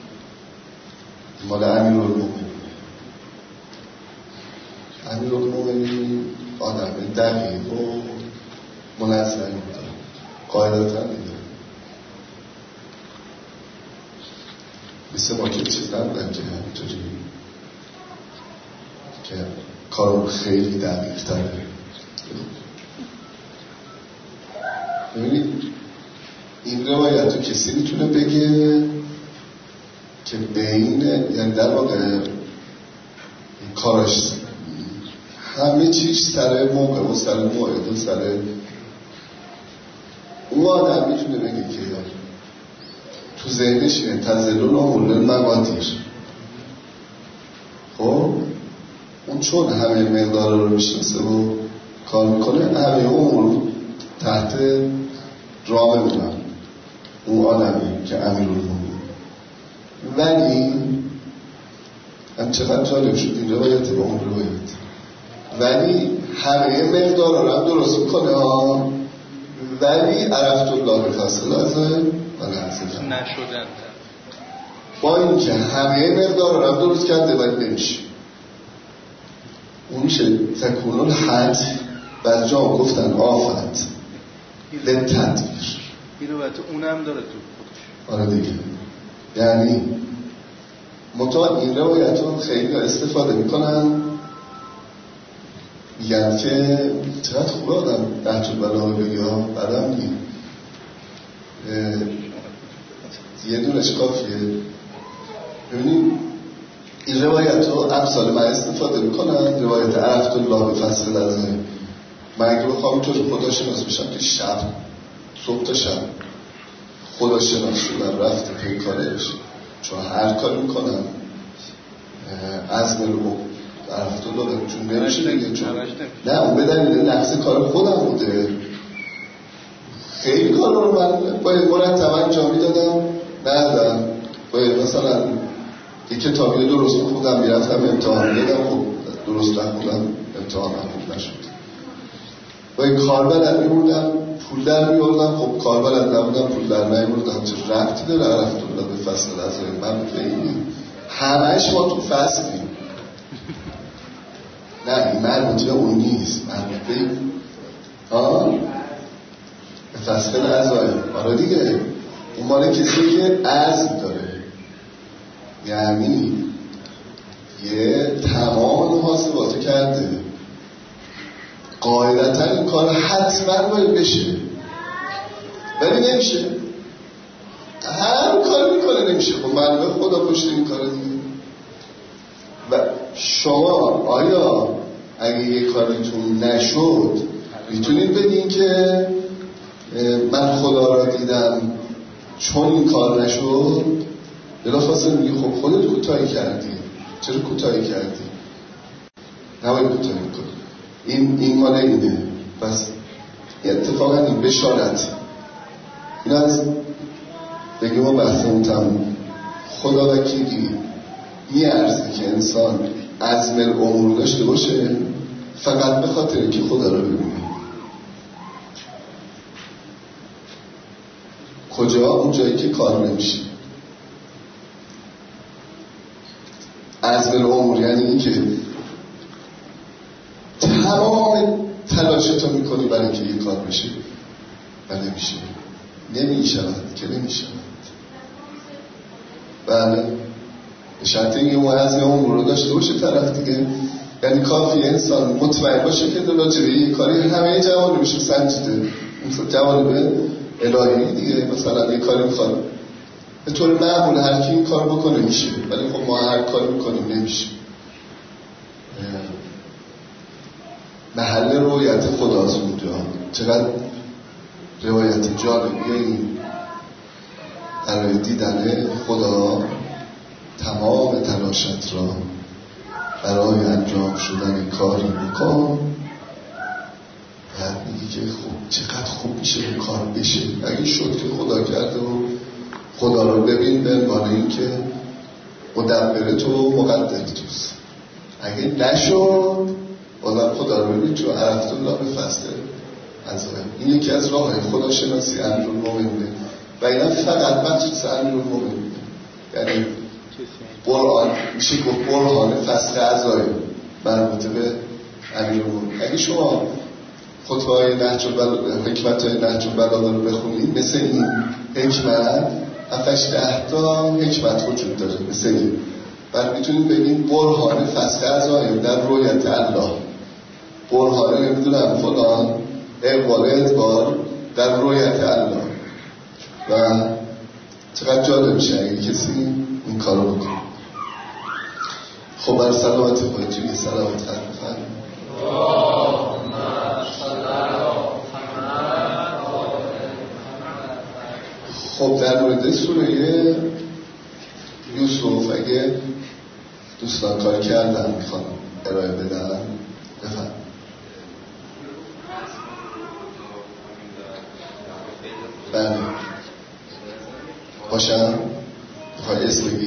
مال امیرالمومنین آدم دقیق و منظم بوده، قاعدتا میده مثل ما که چیز نبودن که همینطوری که کارو خیلی دقیق تره. ببینید این روایت رو کسی میتونه بگه که بین، یعنی در واقع کاراش همه چیز سر موقع و سر موعد و سر اون آدم میتونه بگه که تو ذهنش اینه تزلون و حلل مقادیر. خب اون چون همه مقدار رو میشناسه و کار میکنه، همه امور تحت راه میمونن اون آدمی که امیرالمومنین. ولی هم چقدر جالب شد این روایت با اون روایت، ولی همه مقدار رو هم درست میکنه ها، ولی عرفت الله فصلازه و لحظه نشدن با این که همه مقدار رو هم درست کرده ولی نمیشه. اون میشه تکون الحد بعد جا گفتن آفت للتدبیر. این روایت اونم داره تو خودش. آره دیگه، یعنی مطمئن این روایت رو خیلی استفاده میکنن، میگن که چقدر خوبه آدم نهج البلاغه بگی ها، بعدم نیم یه دونش کافیه. ببینیم این روایت رو امثال من استفاده میکنن، روایت عرفت الله به فصل لحظه. من اگه بخوام اینطور خدا شناس بشم که شب صبح تا شب خدا شناس شدن رفته پیکارش، چون هر کار میکنم عزم رو عرفت الله چون نمیشه دیگه، چون نه اون به دلیل نقص کار خودم بوده. خیلی کار رو من باید مرتب انجام میدادم، ندادم. باید مثلا یک کتابی رو درست میخوندم میرفتم امتحان میدادم، خب درست نخوندم امتحانم خوب نشد. باید کار بلد میبردم پول در میبردم، خب کار بلد نبودم پول در نمیبردم. چه ربطی داره عرفت الله به فصل لحظه؟ من خیلی همهش ما تو فصلیم. نه این مربوطه به اون نیست، مربوطه به فصل لحظه. آره دیگه، اون مال کسی که عزم داره، یعنی یه تمام محاسباتو کرده، قاعدتا این کار حتما باید بشه ولی نمیشه. هر کار میکنه نمیشه. خب معلومه خدا پشت این کار دیگه. و شما آیا اگه یه کارتون نشد میتونید بگین که من خدا را دیدم چون این کار نشد؟ بلافاصله میگی خب خودت کوتاهی کردی. چرا کوتاهی کردی؟ نباید کوتاهی کنی. این مال اینه. پس اتفاقا این بشارت این از بگیم و بحثمون تموم. خدا وکیلی میارزه که انسان عزم الامور داشته باشه فقط به خاطر که خدا رو ببینه. کجا؟ اون جایی که کار نمیشه. عزم الامور یعنی این که تمام تلاشتو میکنی برای اینکه یه کار بشه و نمیشه. نمیشود که نمیشود. بله به شرط اینکه اون عزم الامور رو داشته باشه طرف دیگه. یعنی کافی انسان مطمئن باشه که راجع به یه کاری همه جوانب میشه سنجیده. مثلا جوانب الهی دیگه. مثلا یه کاری میخواد به طور معمول هر کی این کار بکنه میشه، ولی خب ما هر کاری میکنیم نمیشه. محل رویت خداست اونجا. چقدر روایت جالبیه این. برای دیدن خدا تمام تلاشت را برای انجام شدن کاری بکن. بعد میگی که خب چقدر خوب میشه این کار بشه. اگه شد که خدا کرده و خدا رو ببین به عنوان این که مدبر تو مقدر توست. اگه نشد آدم خدا رو ببین چون عرفت الله به فصل عزایم. این یکی از راه های خدا شناسی امیرالمومنینه و اینا فقط مخصوص امیرالمومنینه. یعنی قرآن میشه گفت برهان فصل عزایم مربوطه به امیرالمومنین. اگه شما خطبه های نهج البلاغه، حکمت های نهج البلاغه رو بخونید، مثل این حکمت 7-10 تا حکمت وجود داره مثل این. بعد میتونید بگید برهان فصل عزایم در رویت الله، برهان نمیدونم فلان اقبال ادبار در رویت الله. و چقدر جالب میشه اگه کسی این کارو بکنه. خب بر سلامت خودتون یه سلامت خرد بفرمایید. خب در مورد سوره یوسف اگه دوستان کار کردن میخوان ارائه بدم. بفهم بله باشم بخواه اسم بگی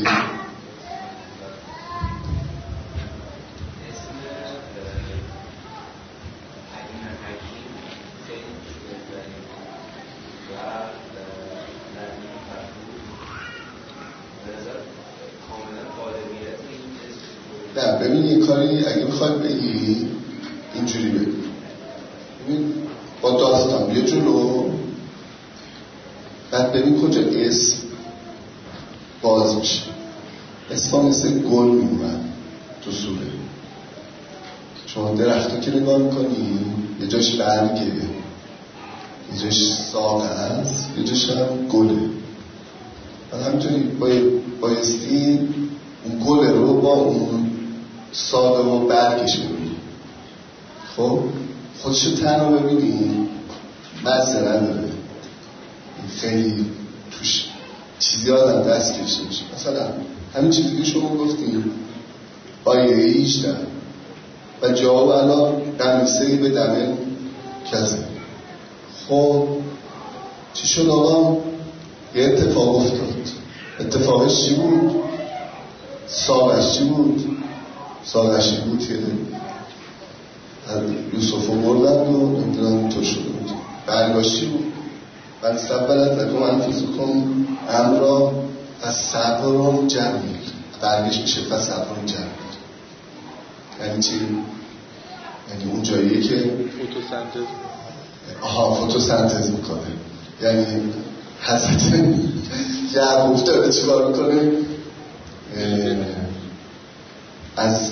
نه ببین یه کاری اگه میخواد بگی اینجوری بگی ببین با داستان بیا جلو بعد ببین کجا اسم باز میشه. اسم مثل گل میومد تو سوره. شما درخت که نگاه میکنی یه جاش برگه یه جاش ساق هست یه جاش هم گله. بعد همینطوری بایستی اون گل رو با اون ساقه و برگش ببینی. خب خودشو تنها ببینی مزه نداره، خیلی توش چیزی آدم دست کشته میشه. مثلا همین چیزی که شما گفتیم آیه 18 و جواب الان قمیصه‌ای به دم کذب. خب چی شد آقا؟ یه اتفاق افتاد. اتفاقش چی بود؟ ساقش چی بود؟ ساقش چی بود که یوسف رو بردند و نمیدونم تو شده بود. برگاش چی بود؟ من سبلت لکم انفسکم امرا از صبر جمیل. برگش میشه پس صبر جمیل. یعنی چی؟ یعنی اون جاییه که فتوسنتز میکنه. یعنی حضرت یعقوب داره چیکار میکنه؟ از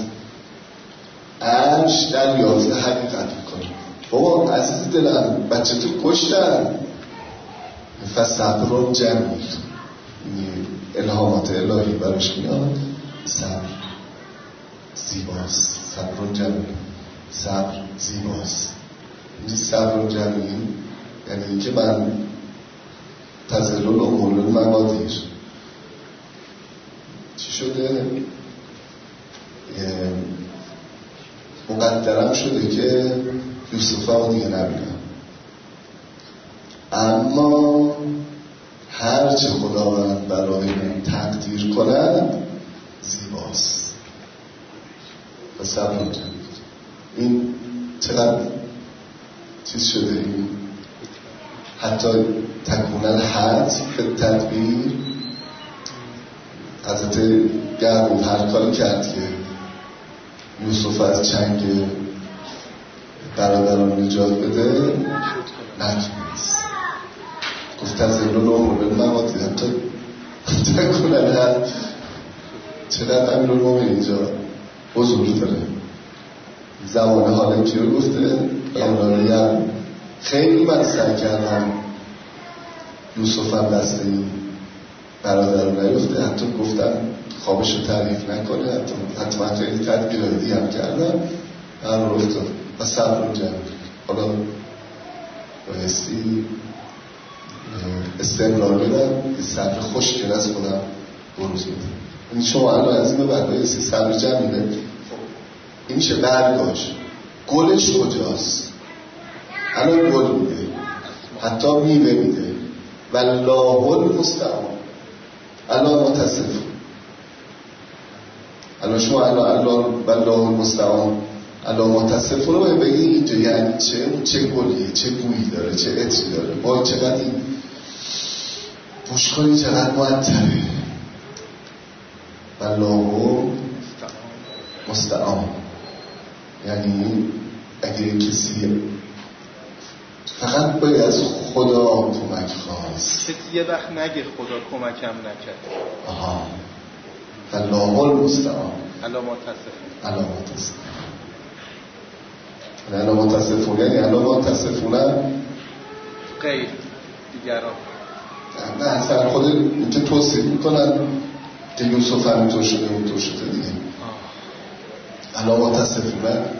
عرش در 11 حقیقت میکنه. بابا عزیز دلم بچه تو کشتن فصبر جمیل. الهامات الهی براش میاد. صبر زیباست. صبر جمیل. صبر زیباست. این صبر جمیل یعنی اینکه من تزلل و مولل موادیر چی شده؟ مقدرم شده که یوسف رو دیگه نبینم، اما هرچه خداوند برای من تقدیر کند زیباست و صبر جمیل. این چقدر چیز شده. این حتی تکونن حد به تدبیر حضرت یعقوب هر کاری کرد که یوسف از چنگ برادران نجات بده نتونست. گفت تزلل و مولل موادی حتی تکونن حد. چقدر امیرالمومنین اینجا حضور داره. زمان حالا کی رو گفته؟ یعقوب. خیلی من سعی کردم یوسف هم دست این برادر رو نیفته. حتی گفتم خوابش رو تعریف نکنه. حتما خیلی تدبیرهایی هم کردم هم رو افتاد و صبر رو جمع. حالا بایستی استمرار بدم که صبر خوشگل از خودم بروز بدم. این شما الان از این به بعد بایستی صبر جمعیه. این میشه برگاش. گلش کجاست؟ الان گل میده، حتی میوه میده. والله المستعان. الان متصف. الان شما الان والله المستعان الان متصف رو بگی اینجا یعنی چه گلیه، چه بویی داره، چه عطری داره. با چقدر این بوشخوری چقدر معطره. والله مستعان یعنی اگه کسی فقط باید از خدا کمک خواست. کسی یه وقت نگه خدا کمکم نکرد. والله المستعان. الا متصفون یعنی الا متصفون غیر دیگران. نه اصلا خود اینجا توصیف میکنن که یوسف همینطور شده اونطور شده دیگه. الا متصفون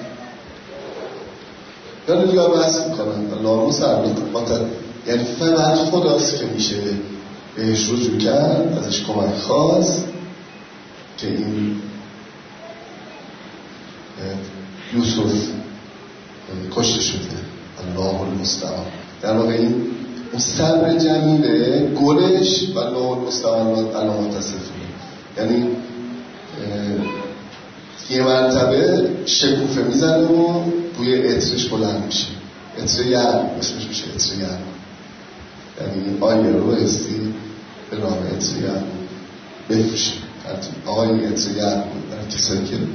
یعنی دیگه بحث میکنن لاموس یعنی فقط خداست که میشه بهش رجوع کرد، ازش کمک خواست که این یوسف کشته شده. الله المستعان. در واقع این اون صبر جمیله گلش و الله المستعان علامات تصفیه، یعنی یه مرتبه شکوفه میزنه و بوی عطرش بلند میشه. عطر یعقوب اسمش میشه عطر یعقوب، یعنی آیه رو بایستی به نام عطر یعقوب بفروشه. آقای عطر یعقوب برای کسایی که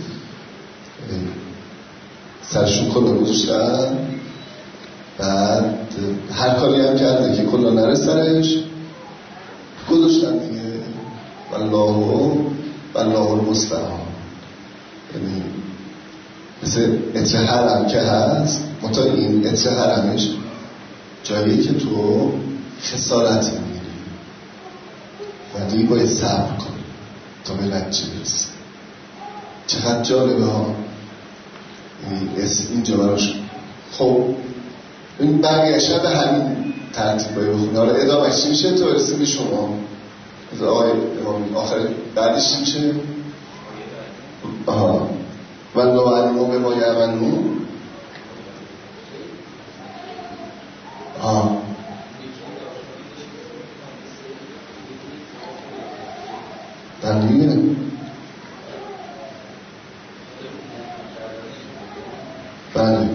سرشون کلا گذاشتن، بعد هر کاری هم کرده که کلا نره سرش گذاشتن دیگه. والله المستعان. یعنی مثل عطر حرم که هست، منتها این عطر حرمش جایی که تو خسارت می‌بینی و دیگه باید صبر کنی تا به نتیجه برسی. چقدر جالبه ها اینجا براش. خب این برگشت به همین ترتیب باید بخونی. حالا ادامهش چی میشه تا برسیم به شما؟ آقای امامی آخر بعدش چی میشه؟ والله علیم به ما یعملون. دیگه بله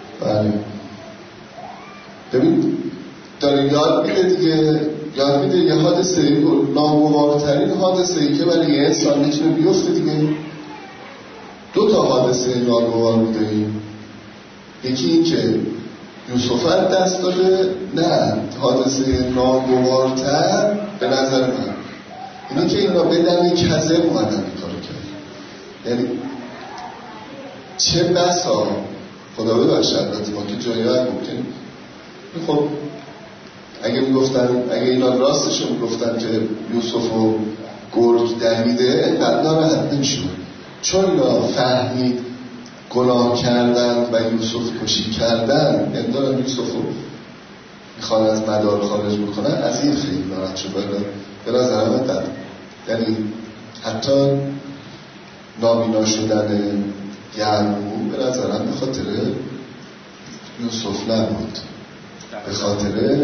ببین داره یاد میده دیگه، یاد میده یه حادثه ناگوارترین حادثه ای که برای یه انسان میتونه بیفته دیگه. 2 تا حادثه ناگوار بوده این. یکی این که یوسف دست داده، نه حادثه ناگوارتر به نظر من اینه که اینا بدن کذب اومدن این کارو کرد. یعنی چه بسا خدا ببخشد البته ما که جایی هم ممکن خب اگه اینا راستشون میگفتن که یوسف و گرگ دمیده اینقدر ناراحت نمیشون، چون اینا فهمید گناه کردن و یوسف کشی کردن، یعنی دارن یوسف رو میخوان از مدار خارج بکنن، از این خیلی ناراحت شد. به نظر من بد، یعنی حتی نابینا شدن یعقوب به نظرم به خاطر یوسف نبود، به خاطر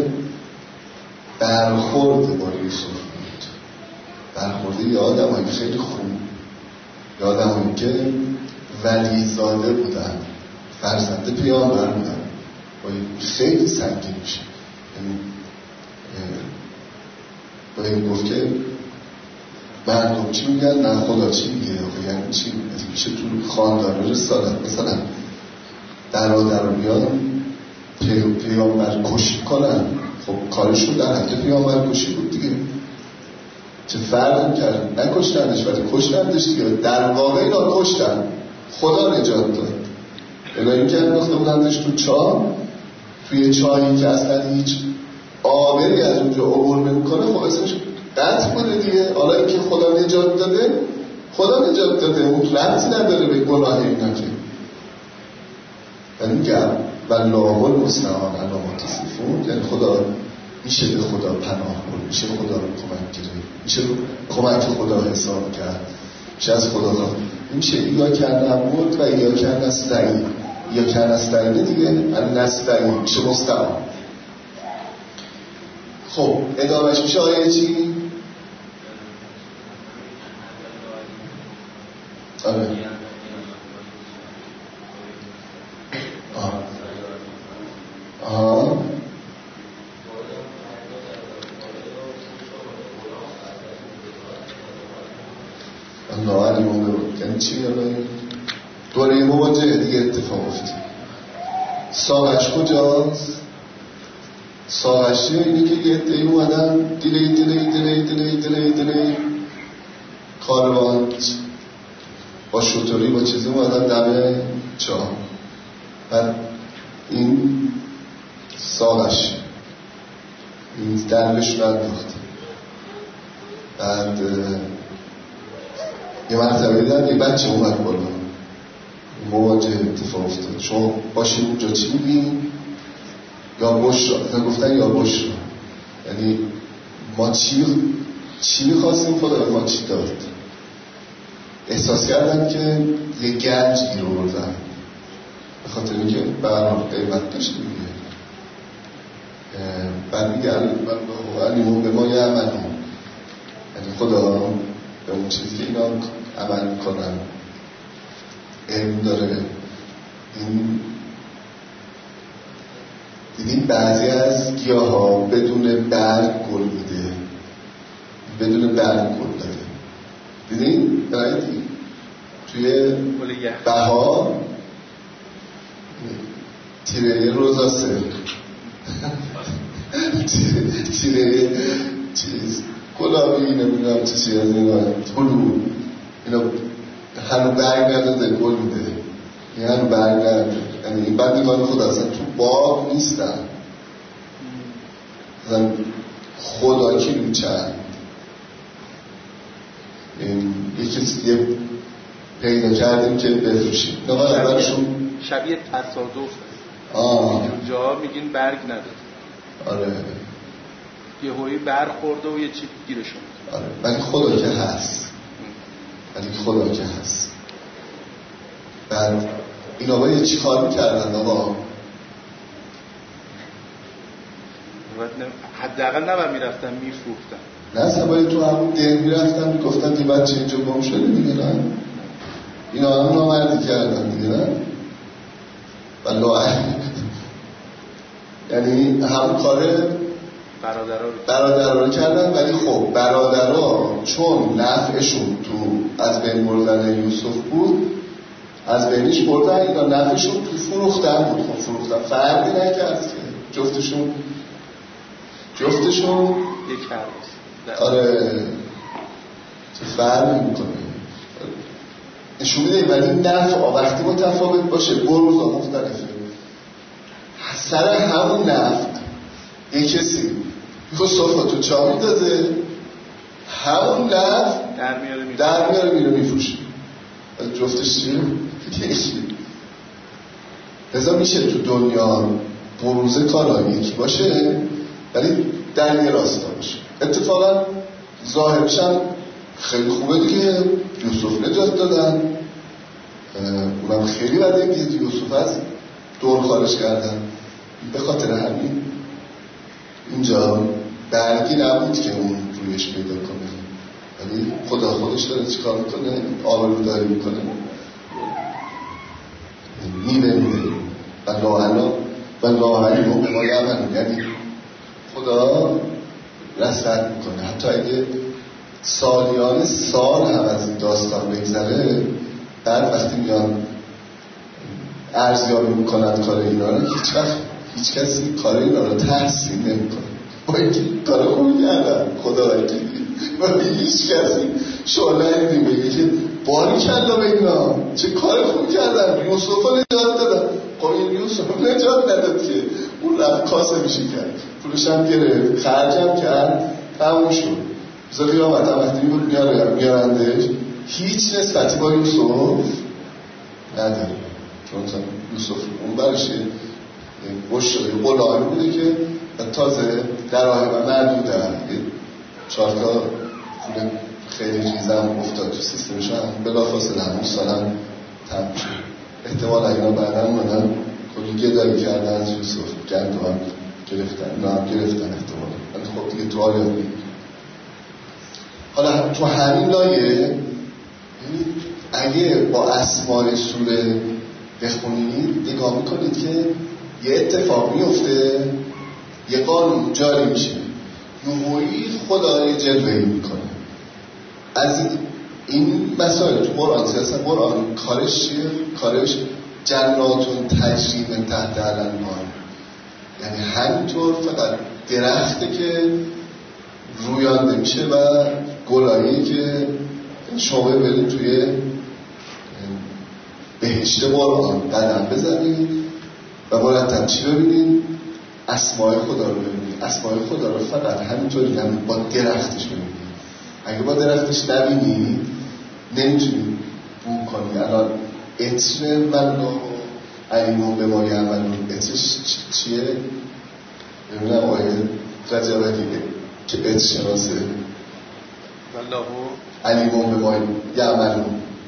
برخورد با یوسف بود. برخورد یه آدم خیلی خوب، یه آدم که ولی زاده بودن، فرزند پیامبر بودن، خیلی سنگین میشه. یعنی باید گفت که مردم چی میگن؟ نه خدا چی میگه؟ یعنی چی میشه تو خاندان رسالت مثلا درآدرمیان پیامبر کشی کنن؟ خب کارشون در حد پیامبر کشی بود دیگه. چه فرق کرد؟ نکشتنش ولی کشتندش دیگه. در واقع اینا کشتن، خدا نجات داد. الهی که انداخته بودندش تو چاه، توی چاهی که اصلا هیچ آبری از اونجا عبور نمیکنه. خب اسمش قطع بوده دیگه. حالا اینکه خدا نجات داده، خدا نجات داده، اون ربطی نداره به گناه اینا که. یعنی میگم والله المستعان علی ما تصفون، یعنی خدا میشه به خدا پناه برد، میشه به خدا رو کمک کرد، میشه کمک خدا حساب کرد، میشه از خدا خواهد، میشه ایا کرد نبود و ایا کرد نستعین. ایا کرد نستعینه دیگه، نستعین میشه مستعان. خب ادامهش میشه آیه چی؟ آره الله علیمون بود. یعنی چی؟ دوره مواجهه دیگه اتفاق افتید. ساقش کجاست؟ ساقش اینه که یه عده‌ای اومدن دیلی کاروان با شطوری با چیزی اومدن دم چاه. بعد این ساقش این دنبشون انداخت. بعد یه مرتبه دیدن یه بچه اومد بالا، مواجه اتفاق افتاد. شما باشید اونجا چی میگیم؟ یا بشرا، گفتن یا بشرا، یعنی ما چی میخواستیم خدا ما چی داد. احساس کردن که یه گنج گیر آوردن، به خاطر اینکه برنامه قیمت داشت دیگه. بعد میگه علیمون به ما یه عملون، یعنی خدا به اون چیزی که اینا عمل کنن علم داره. این دیدیم بعضی از گیاه ها بدون برگ گل میده، بدون برگ گل داده. دیدیم برایدی توی بهار تیره روزاسه تیره چیز گلابی نمیدونم چیزی از اینا طلو اینا هنو برگ نداده گل میده، یعنی هنو برگ نداده. یعنی این بندگان خدا اصلا تو باغ نیستن، اصلا خدا کیلو چند یه پیدا کردیم که بفروشیم شبیه تصادف اینجا میگین برگ نداره. آره یه هایی برگ خورده و یه چیز گیرشون. آره ولی خدا که هست، ولی خدا که هست. بعد این آقا یه چی کار میکردن آقا؟ حداقل نبر میرفتن میفروختن، نه اصلا باید تو همون ده میرفتن میگفتن که بچه اینجا گم شده دیگه. نه اینا هم نامردی کردن دیگه. نه والله یعنی همون کار برادرها رو کردن. ولی خب برادرها چون نفعشون تو از بین بردن یوسف بود، از بینش بردن، اینا نفعشون تو فروختن بود. خب فروختن فرقی نکرد که جفتشون یک هست. آره چه فرقی میکنه نشون میده. ولی نفع وقتی متفاوت باشه بروزا مختلفه. سر همون نفع یک کسی میخواد صفحه تو چا میدازه، همون نفع در میاره میره میفروشه. جفتش چیه؟ یکی. لذا میشه تو دنیا بروز کالا یکی باشه ولی در یه راستا باشه. اتفاقا ظاهرش هم خیلی خوبه دیگه، یوسف نجات دادن، اونم خیلی بده که یوسف از دور خارج کردن. به خاطر همین اینجا برگی نبود که اون رویش پیدا کنه، ولی خدا خودش داره چیکار میکنه؟ آبروداری میکنه، میده و الله علیم به ما یعملون. یعنی خدا رصد میکنه. حتی اگه سالیان سال هم از این داستان بگذره، بعد وقتی میان ارزیابی میکنن کار اینا رو، هیچ کسی کار اینا رو تحسین نمیکنه. با اینکه کار خوبی کردن خدا را ولی هیچ کسی شما ندیدیم بگه که باری کلا به اینا چه کار خوبی کردن، یوسف رو نجات دادن. خب این یوسف رو نجات نداد که اون رفت کاسه میشی کرد، پولش هم گرفت، خرجم کرد، تموم شد. بذار قیامت هم وقتی میارندش هیچ نسبتی با یوسف نداره. چون یوسف اون برش غلامی بوده که تازه دراهم معدوده، 4 تا پول خیلی ریزم افتاد تو سیستمش، هم بلافاصله همون سالم تموم شد. احتمال اینا بعدا اومدن کلی گدایی کردن از یوسف، گند هم گرفتن، اینا هم گرفتن احتمالا. ولی خب دیگه تو آیات میگه. حالا تو همین لایه اگه با اسمای سوره بخونید نگاه میکنید که یه اتفاق میفته، یه قانون جاری میشه، یوهویی خدا یه جلوه‌ای میکنه. از این مسائل تو قرآن، سیاست قرآن کارش چیه؟ کارش جناتون تجری من تحت الانهار، یعنی همینطور فقط درخته که رویانده میشه و گلایی که شما برید توی بهشت قرآن قدم بزنید و مرتب چی ببینید؟ اسمای خدا رو ببینید. اسمای خدا رو فقط همینطوری هم با درختش ببینید. اگه با درختش نبینید نمیتونید بو کنید. الان عطر والله علیمون به ما یعملون، عطرش چیه؟ نمیدونم آیه رجبه دیگه که عطر شناسه والله علیمون به ما یعملون،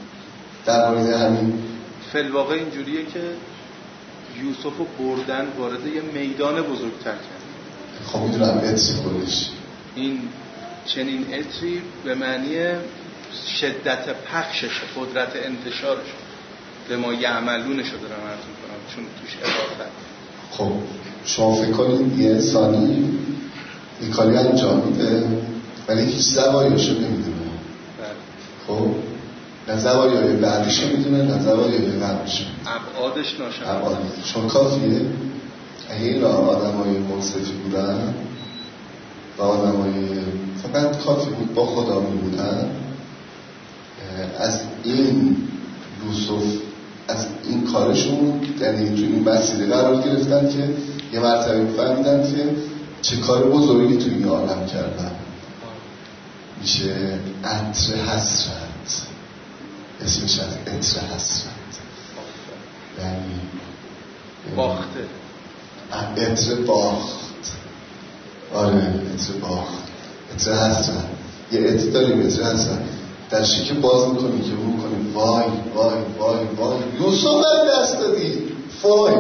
در مورد همین فی‌الواقع اینجوریه که یوسف رو بردن وارد یه میدان بزرگتر کرد. خب میدونم عطری خودش این چنین عطری به معنی شدت پخشش، قدرت انتشارش، به ما یعملونش رو دارم عرض میکنم چون توش اضافه. خب شما فکر کنید یه انسانی این کاری انجام میده ولی هیچ زوایاشو نمیدونه. خب نه زوایای بعدشو میدونه نه زوایای قبلشو، ابعادش ناشناخته. ابعادش چون کافیه اگه این آدمای منصفی بودن و آدمای فقط کافی بود با خدا می بودن، از این یوسف از این کارشون یعنی تو این مسیر قرار گرفتن که یه مرتبه فهمیدن که چه کار بزرگی تو این عالم کردن. میشه عطر حسرت، اسمش از عطر حسرت، یعنی باخته، عطر باخت. آره عطر باخت، عطر حسرت. یه عطر داریم عطر حسرت در شکل باز میکنی که رو میکنی وای وای وای وای یوسف از دست دادی، وای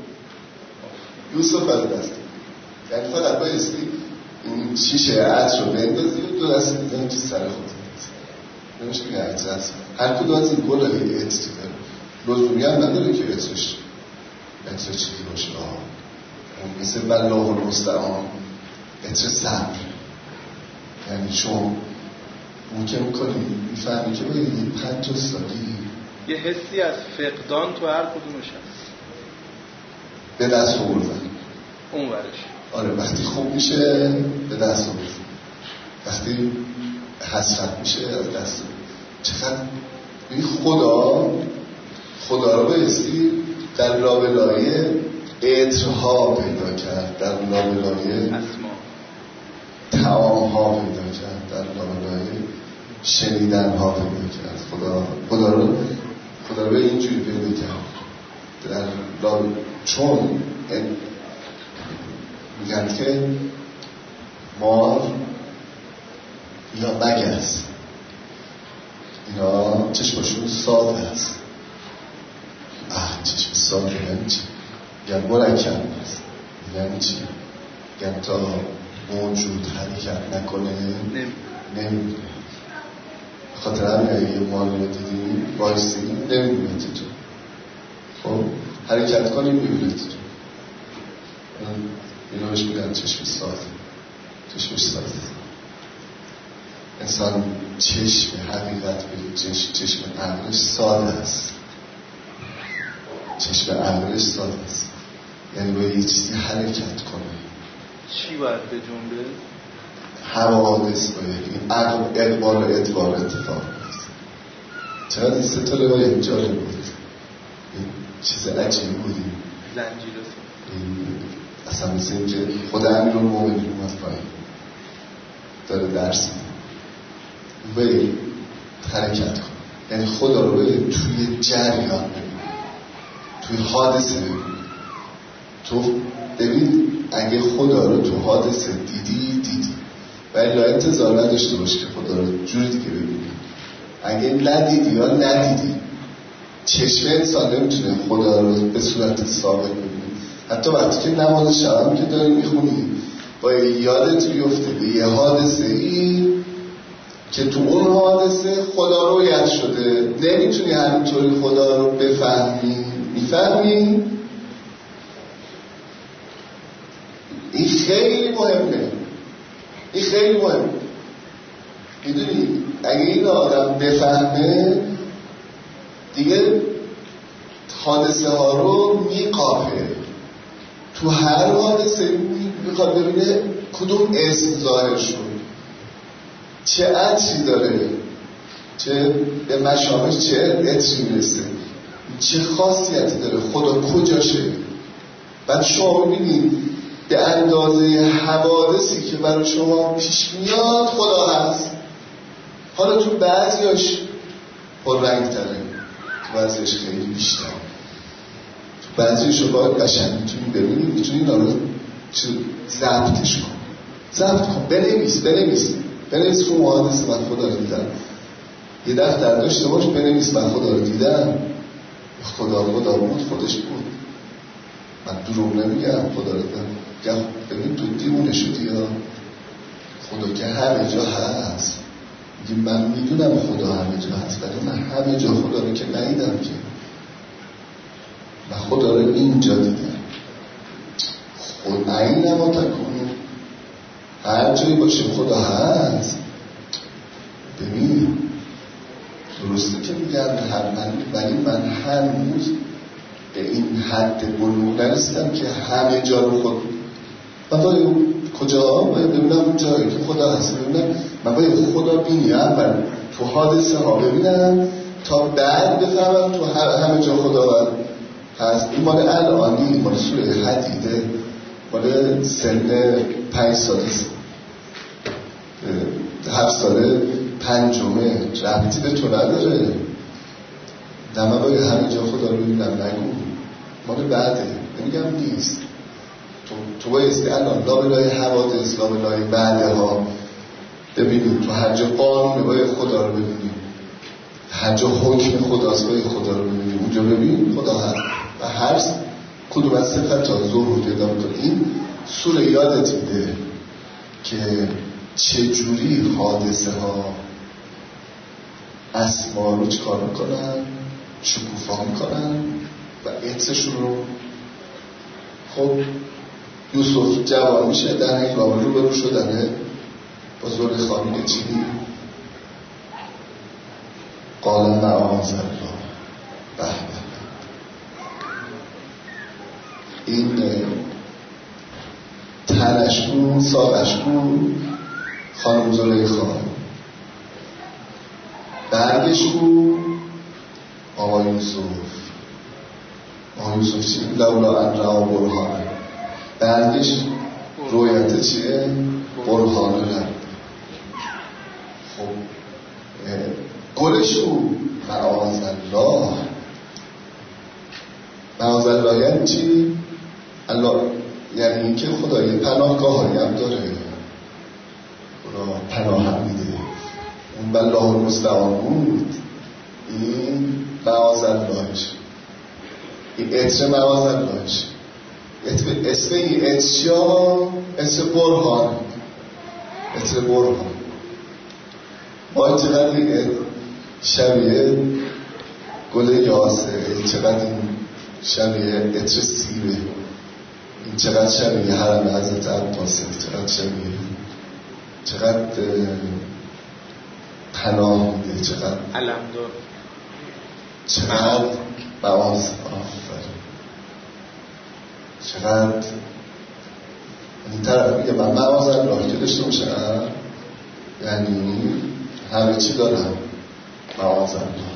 یوسف از دست دادی. یعنی فقط بایستی این شیشه عطر رو بندازی و دو دست دیدن تو سر خود نمیشه که عطر هست. هر کدوم از این گل هایی عطری داره، لزومی هم نداره که عطر چیزی باشه. مثل والله المستعان عطر صبر، یعنی چون ممکن میکنی میفهمی که باید یه 5 سالی یه حسی از فقدان تو هر کدومش هست به دست آوردن اون ورش. آره وقتی خوب میشه به دست آوردن، وقتی حسرت میشه از دست آوردن. چقدر این خدا رو بایستی در لابلای عطرها پیدا کرد، در لابلای طعام ها پیدا کرد، در لابلای شنیدن ها پیدا کرد. خدا رو به اینجوری پیدا کرد در چون میگن که مار یا مگس اینا چشمشون ساده است. چشم ساده یعنی چی؟ یعنی مرکب است. یعنی چی؟ یعنی تا موجود حرکت نکنه نمیدونه. خاطر همین یه مال رو دیدیم بایستی نمیدونه تو خب حرکت کنیم میبونه تو اینا بهش میگن چشم ساده. چشمش ساده. انسان چشم حقیقت به چشم عقلش ساده است. چشم عقلش ساده است، یعنی باید یه چیزی حرکت کنه. چی باید به جنبه؟ حوادث باید این عقل اقبال و ادبار اتفاق باید. چقدر این 3 تا روایت جالب بود، این چیز عجیب بودیم زنجیره اصلا مثل این که خود امیرالمومنین اومد پایین داره درس میده باید حرکت کن. یعنی خدا رو باید توی جریان ببین، توی حادثه ببین. تو ببین اگه خدا رو تو حادثه دیدی و الا انتظار نداشته باش که خدا رو جوری دیگه ببینی. اگه ندیدی یا ندیدی، چشم انسان نمیتونه خدا رو به صورت ثابت ببینی. حتی وقتی که نماز شب که داری میخونی باید یادت بیفته به یه حادثه ای که تو اون حادثه خدا رویت شده. نمیتونی همینطوری خدا رو بفهمی. میفهمی؟ این خیلی مهمه. این خیلی مهمه. میدونی اگه این آدم بفهمه دیگه حادثه ها رو میقاپه. تو هر حادثه میخواد ببینه کدوم اسم ظاهر شد، چه عطری داره، چه به مشامش چه عطری میرسه، چه خاصیتی داره، خدا کجاشه. بعد شما میبینید به اندازه حوادثی که برای شما پیش میاد خدا هست. حالا تو بعضیاش پررنگ تره، تو بعضیاش خیلی بیشتر، تو بعضیاش رو باید قشنگ میتونی ببینید، میتونی اینا رو ضبطش کن، ضبط کن، بنویس رو حادثه من خدا رو دیدم. یه دفتر داشته باش بنویس من خدا رو دیدم. خدا بود، خودش بود. من دروغ نمیگم، خدا رو دیدم. ببین تو دیوونه شدی یا خدا که همه جا هست. میگی من میدونم خدا همه جا هست، ولی من همه جا خدا رو که ندیدم که. من خدا رو اینجا دیدم. خود اینما تکونو، هر جایی باشه خدا هست. ببین درسته که میگن ولی من هنوز به این حد بلوغ نرسیدم که همه جا رو خود من باید کجا باید ببینم اون جایی که خدا هست ببینم. من باید خدا بینیم اول تو حادثه ها ببینم تا بعد بفهمم تو همه جا خدا هست. این مال الانی، مال سوره حدیده، مال سن 5 ساله 7 ساله پنجمه، ربطی به تو نداره. من باید همه جا خدا رو ببینم نگو، مال بعده. نمیگم نیست، تو بایستی الان لابلای حوادث، لابلای بعده ها ببینیم. تو هر جا قانونه باید خدا رو ببینیم، هر جا حکم خداست باید خدا رو ببینیم. اونجا ببین خدا هست و هر کدوم از صفت ها ظهور پیدا میکنه. این سوره یادت میده که چجوری حادثه ها اسما رو چکار میکنن، شکوفا میکنن و عطرشون رو. خب یوسف جوان میشه، در هنگام رو برو شدنه با زلیخا میگه چی؟ قال معاذ الله. به این تنش بود، ساقش بود خانم زلیخا، برگش بود آقا یوسف چی؟ لولا ان رأى برهانه. برگش رویت چیه؟ برهانه رب. خب گلش بود معاذ الله. معاذ الله یعنی چی؟ الله یعنی این که خدا یه پناهگاه هایی هم داره، خدا پناه هم میده. اون بالله المستعان بود. این معاذ اللهش، این عطر معاذ اللهش. اسم این عطر اسم برهان، عطر برهان. ما چقدر این شبیه گل یاسه، چقدر این شبیه عطر سیبه، این چقدر شبیه حرم حضرت عباسه، چقدر شبیه، چقدر پناه میده، چقدر علمدار، چقدر معاذ آفرین، چقدر این طرف میگه من معاذ الله که داشته باشم یعنی همه چی دارم. معاذ الله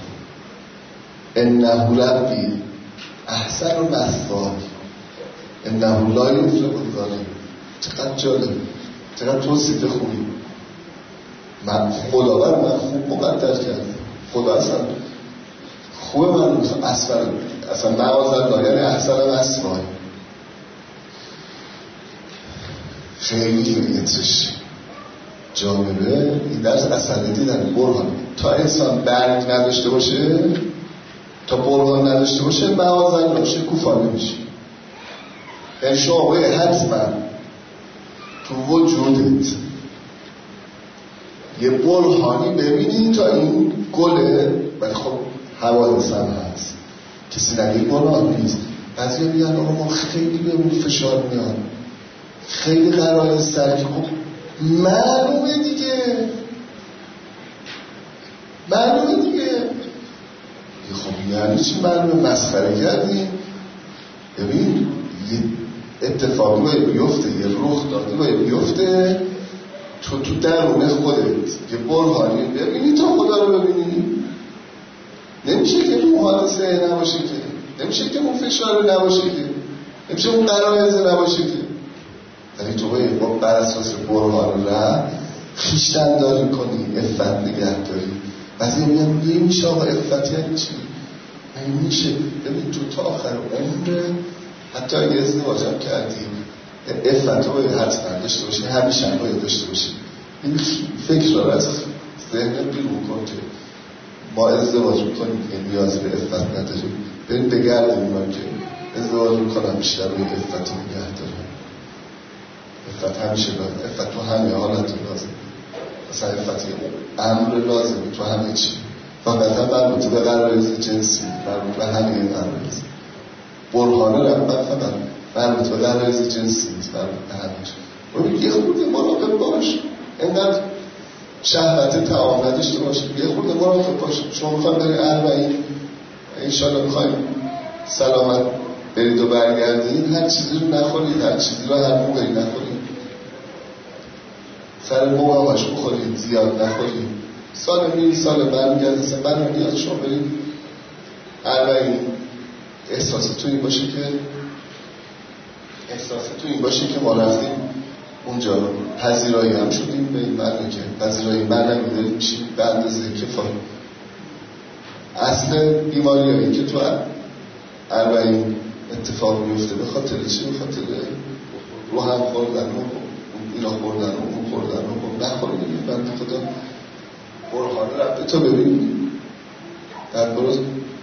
انه ربی احسن و مثوای انه لا یفلح الظالمون. چقدر جالب، چقدر توصیف خوبی. من خدا بر من خوب مقدر کرد. خدا اصلا خوب من اصلا معاذ الله یعنی احسن و مثوای. خیلی عطرش جالبه. این درس اصلا دیدن برهان تا انسان برگ نداشته باشه، تا برهان نداشته باشه معاذ الله شکوفا نمیشه. یعنی شما باید حتما تو وجودت یه برهانی ببینی تا این گله. ولی خب حوادث هم هست، کسی نگه برهان نیست. بعضی میگن آقا ما خیلی بهمون فشار میاد، خیلی قرار سر که خب معلومه دیگه، معلومه دیگه. خب یعنی چی معلومه؟ مسخره کردیم. ببین یه اتفاقی باید بیفته، یه رخ دادی باید بیفته تو درون خودت یه برهانی ببینی تا خدا رو ببینی. نمیشه که اون حادثه نباشه که، نمیشه که اون فشار نباشه که، نمیشه اون قرائز نباشه که. ولی تو باید با بر اساس برهان رو خیشتن داری کنی، افت نگه داری. بعضی میگن یه میشه آقا افت یعنی چی؟ این میشه ببین تو تا آخر عمر حتی اگه ازدواجم کردی افت رو باید حتما داشته باشی، همیشه هم باید داشته باشی. این فکر رو از ذهن بیرون کن که ما ازدواج میکنیم که نیاز به عفت نداریم، بریم بگردیم که ازدواج میکنم بیشتر روی عفت رو نگه دارم. عفت همیشه لازم، عفت تو همه حالت لازم، مثلا عفت امر لازم تو همه چی، فقط هم مربوط به غرایز جنسی، مربوط به همه غرایز. برهانه رفتن فقط مربوط به غرایز جنسی نیست، مربوط به همه چی. یه خورده مراقب باش، اینقدر شهوت تعام نداشته باشید، یه خورده مراقب باشید. شما میخوایم برید اربعین، انشالله میخوایم سلامت برید و برگردید، هر چیزی رو نخورید، هر چیزی رو هر موقعی نخورید، سر موقعاش بخورید، زیاد نخورید، سال میری سال برمیگرد. اصلا برمیگرد شما برید اربعین، احساستون این باشه که ما رفتیم اونجا، پذیرایی هم شدیم به این معنی که پذیرایی معنی داریم میشیم به اندازه کفایت. اصل بیماری هایی که تو اربعین اتفاق میفته به خاطر چی؟ به خاطر رو هم خوردن و اینا خوردن و اون خوردن و نخوردن. بنده خدا برهانه رفته تو ببین در برو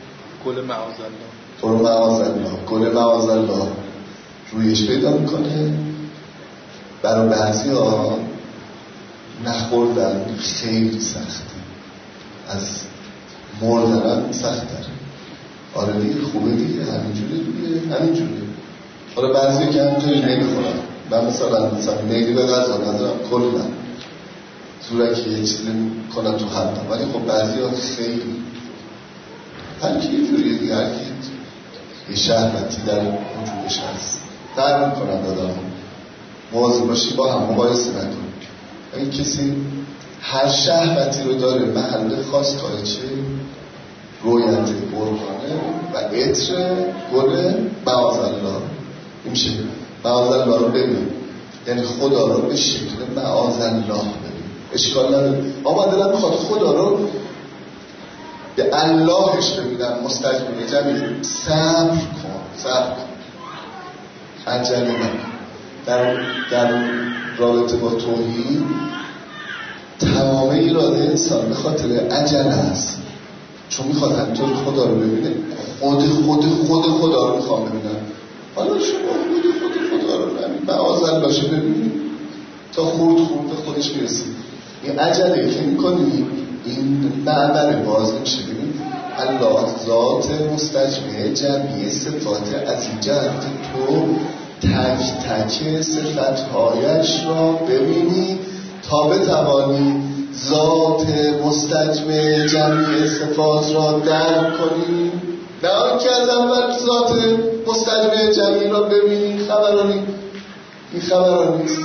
گل معاذالله رویش پیدا میکنه. برای بعضی ها نخوردن خیلی سخته، از مردن هم سخت داره. آره دیگه، خوبه دیگه، همینجوری. حالا بعضی ها که همینجوری نمیخورن، من مثلا میلی به غذا ندارم کلا زورکی یه چیزی کنم تو حدم، ولی خب بعضی ها خیلی هر کی یه جوری دیگه، هر کی یه شهوتی در وجودش هست در میکنن دادم. مواظب باشی با هم مقایسه نکنیم. اگه کسی هر شهوتی رو داره محل خاص قایچه رویت برهانه و عطر گل معاذالله میشه. معاذالله رو ببین یعنی خدا رو به شکل معاذالله ببین، اشکال نداره. اما دلم میخواد خدا رو به اللهش ببینم، مستجمعه جمعی. صبر کن عجله نکن. در رابطه با توحید تمام اراده انسان به خاطر عجله است، چون میخواد همینطور خدا رو ببینه. خود خدا رو میخوام ببینم. حالا شما خود خدا رو نبینید، معاذالله ببینید تا خورد خودش میرسید. این عجله که میکنی این معبر باز نمیشه. ببینید الله ذات مستجمع جمعی صفات از این جهت تو تک تک صفتهایش را ببینی تا بتوانی ذات مستجمع جمعی صفات را درک کنی. نه آنکه از اول ذات مستجمع جمعی را ببینی. این خبران نیست،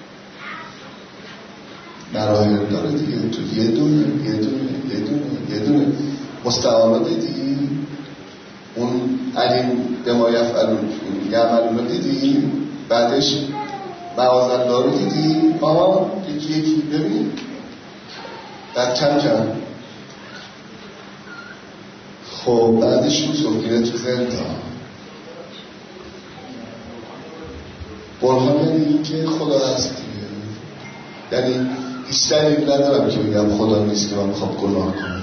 مراحل داره دیگه. تو یه دونه مستعارات دیدی، اون علیم به ما یفعلون یعملون رو دیدی، بعدش معاذالله رو دیدی. آها یکی ببین بعد کم خب بعدش رو میره تو زندان. برهان این که خدا هست دیگه. یعنی هیچ دلیل ندارم که بگم خدا نیست که من میخوام گناه کنم.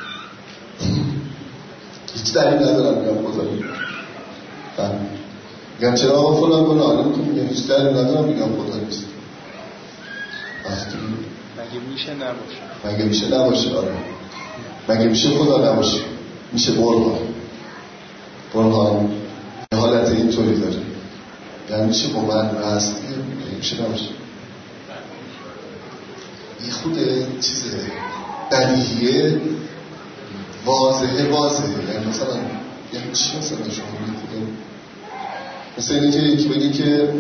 هیچ دلیل ندارم بگم خدا نیست. میگم چرا آقا فلان گناه نمیکنم، میگم هیچ دلیل ندارم بگم خدا نیست. مگه میشه نباشه. آره مگه میشه خدا نباشه؟ میشه. برهان حالت اینطوری داره، یعنی میشه با من هست دیگه، میشه نباشه. این خود چیزه بدیهیه، واضحه. یعنی مثلا یعنی چی مثلا شما میگید مثلا اینکه یکی بگه که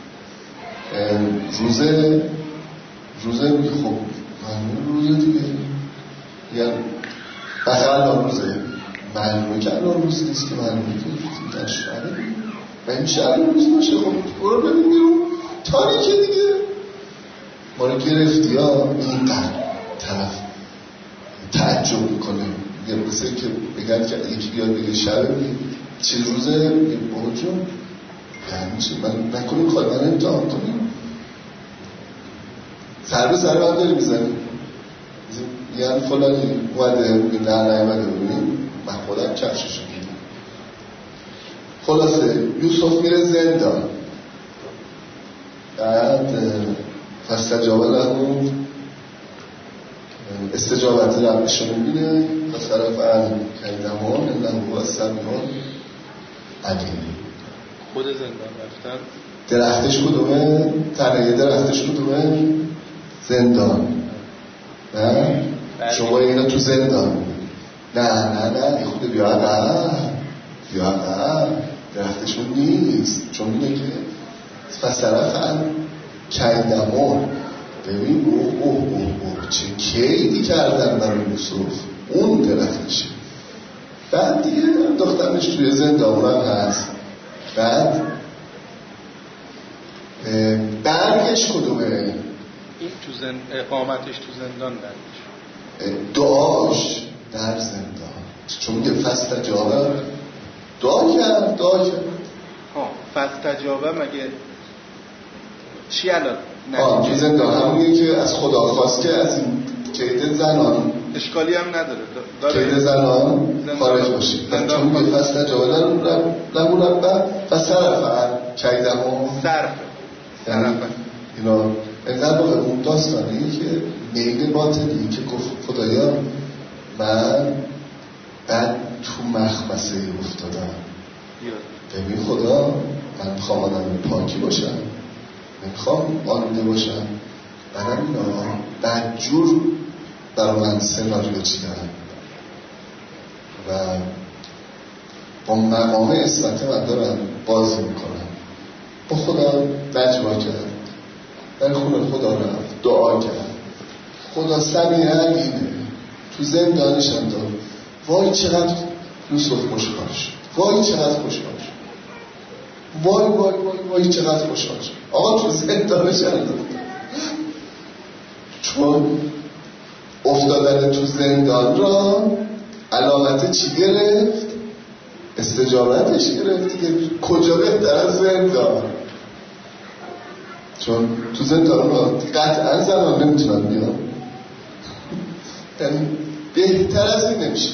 روزه میگه خب روزه دیگه، یعنی بخیر روزه معلومه که الان روز نیست که معلومه که در شهره و این شهر روز باشه. خب برو ببین بیرون تاریکه دیگه. ما رو گرفتی ها. اینقدر طرف تعجب میکنه، مثل که بگن که یکی بیاد بگه شب چه روزه، بابا جون یعنی چه من نکنیم خواهی من امتحان کنیم. سر به سر من داری میزنیم میگن فلانی اومده میگه نه نیومده ببینیم من خودم کفششو میدیم. خلاصه یوسف میره زندان، بعد فاستجاب له استجابت ربشو میبینه و صرف عن کیدهن انه هو السمیع العلیم. خود زندان رفتن. درختش کدومه؟ تنه درختش کدومه؟ زندان. نه؟ شما اینا تو زندان. نه خود بیا عقب درختشون نیست، چون اینه که فصرف عن کیدهن. ببین اوه چه کیدی کردن برای یوسف، اون درختشه. بعد دیگه انداختنش توی زندان هم هست. بعد برگش کدومه؟ این تو اقامتش تو زندان برگش دعاش در زندان، چون میگه فاستجابه دعا کرد. فاستجابه مگه چی الان؟ تو زندان همونیه که از خدا خواست که از این کید زنان اشکالی هم نداره کید زنان خارج باشی. چون میگه فاستجابه له ربه فصرف عن کیدهن. صرف اینا اینقدر واقع اون داستانهی که میل باطنی که گفت خدایا من بعد تو مخمسه افتادم، ببین خدا من میخوام آدم پاکی باشم، نمیخوام آلوده باشم، بعدم اینا بدجور برای من سناریو چیدن و با مقام عصمت من دارم بازی میکنم. با خدا نجوا کرد، در خونه خدا رفت، دعا کرد، خدا سمیع علیم. تو زندانش هم داد. وای چقدر یوسف خوشحال شد، وای چقدر خوشحال شد، وای چقدر خوشحال شد. آقا تو زندانش هم داد، چون افتادن تو زندان را علامت چی گرفت؟ استجابتش گرفت که کجا بهتر از زندان. چون تو زندان را قطعا زنان نمیتونن بیان، یعنی بهتر از این نمیشه،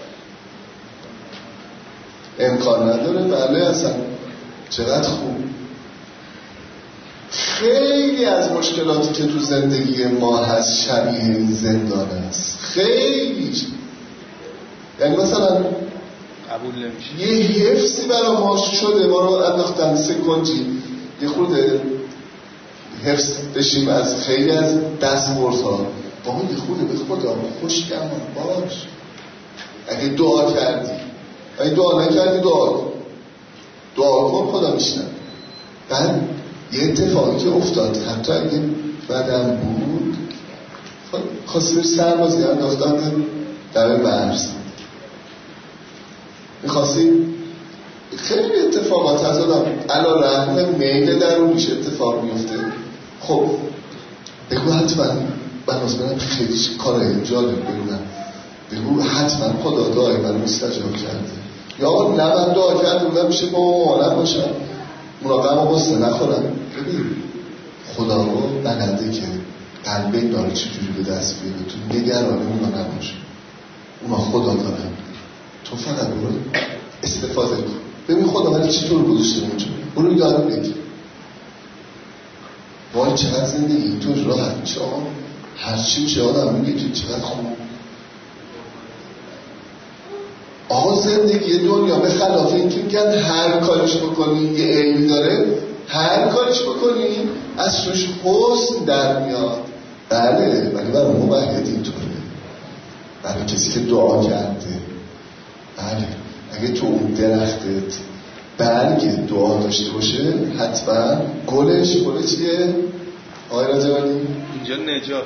امکان نداره. بله اصلا چقدر خوب. خیلی از مشکلاتی که تو زندگی ما هست شبیه این زندان است، خیلی. یعنی مثلا قبول نمیشه یه حفظی برای ما شده، ما رو انداختن سکنجی یه خورده حفظ بشیم از خیلی از دستمزدها. با اون یه خورده به خدا خوشگمان باش. اگه دعا کردی، اگه دعا نکردی دعا کن، خدا میشنه. بعد یه اتفاقی که افتاد، حتی اگه بدم بود خواستش سربازی انداختن در مرز، میخواستی خیلی اتفاقات از آدم علا رحم میل درونیش اتفاق میفته. خب بگو حتما بناس برم خیلی کارهای جالب بگو حتما خدا دعای من مستجاب کرده، یا نه من دعا کردم نمیشه با مامانم باشم مراقبم و بسته نخورم. ببین خدا رو بلده که قلبه این داره چجوری به دست بیاره، تو نگرانه اونا نباشه، اونا خدا دارن، تو فقط برو استفاده کن. ببین خدا ولی چطور گذاشته اونجا، برو یاد بگیر. وای چقدر زندگی اینطور راحت میشه. هرچی میشه آدم میگه که چقدر خوب. آقا زندگی دنیا به خلاف این که میگن هر کارش بکنی یه عیبی داره، هر کارش بکنی از روش حسن در میاد. بله ولی برای موحد اینطوره، برای کسی که دعا کرده. بله اگه تو اون درختت برگ دعا داشته باشه حتما گلش چیه؟ آقای راجبانی اینجا نجات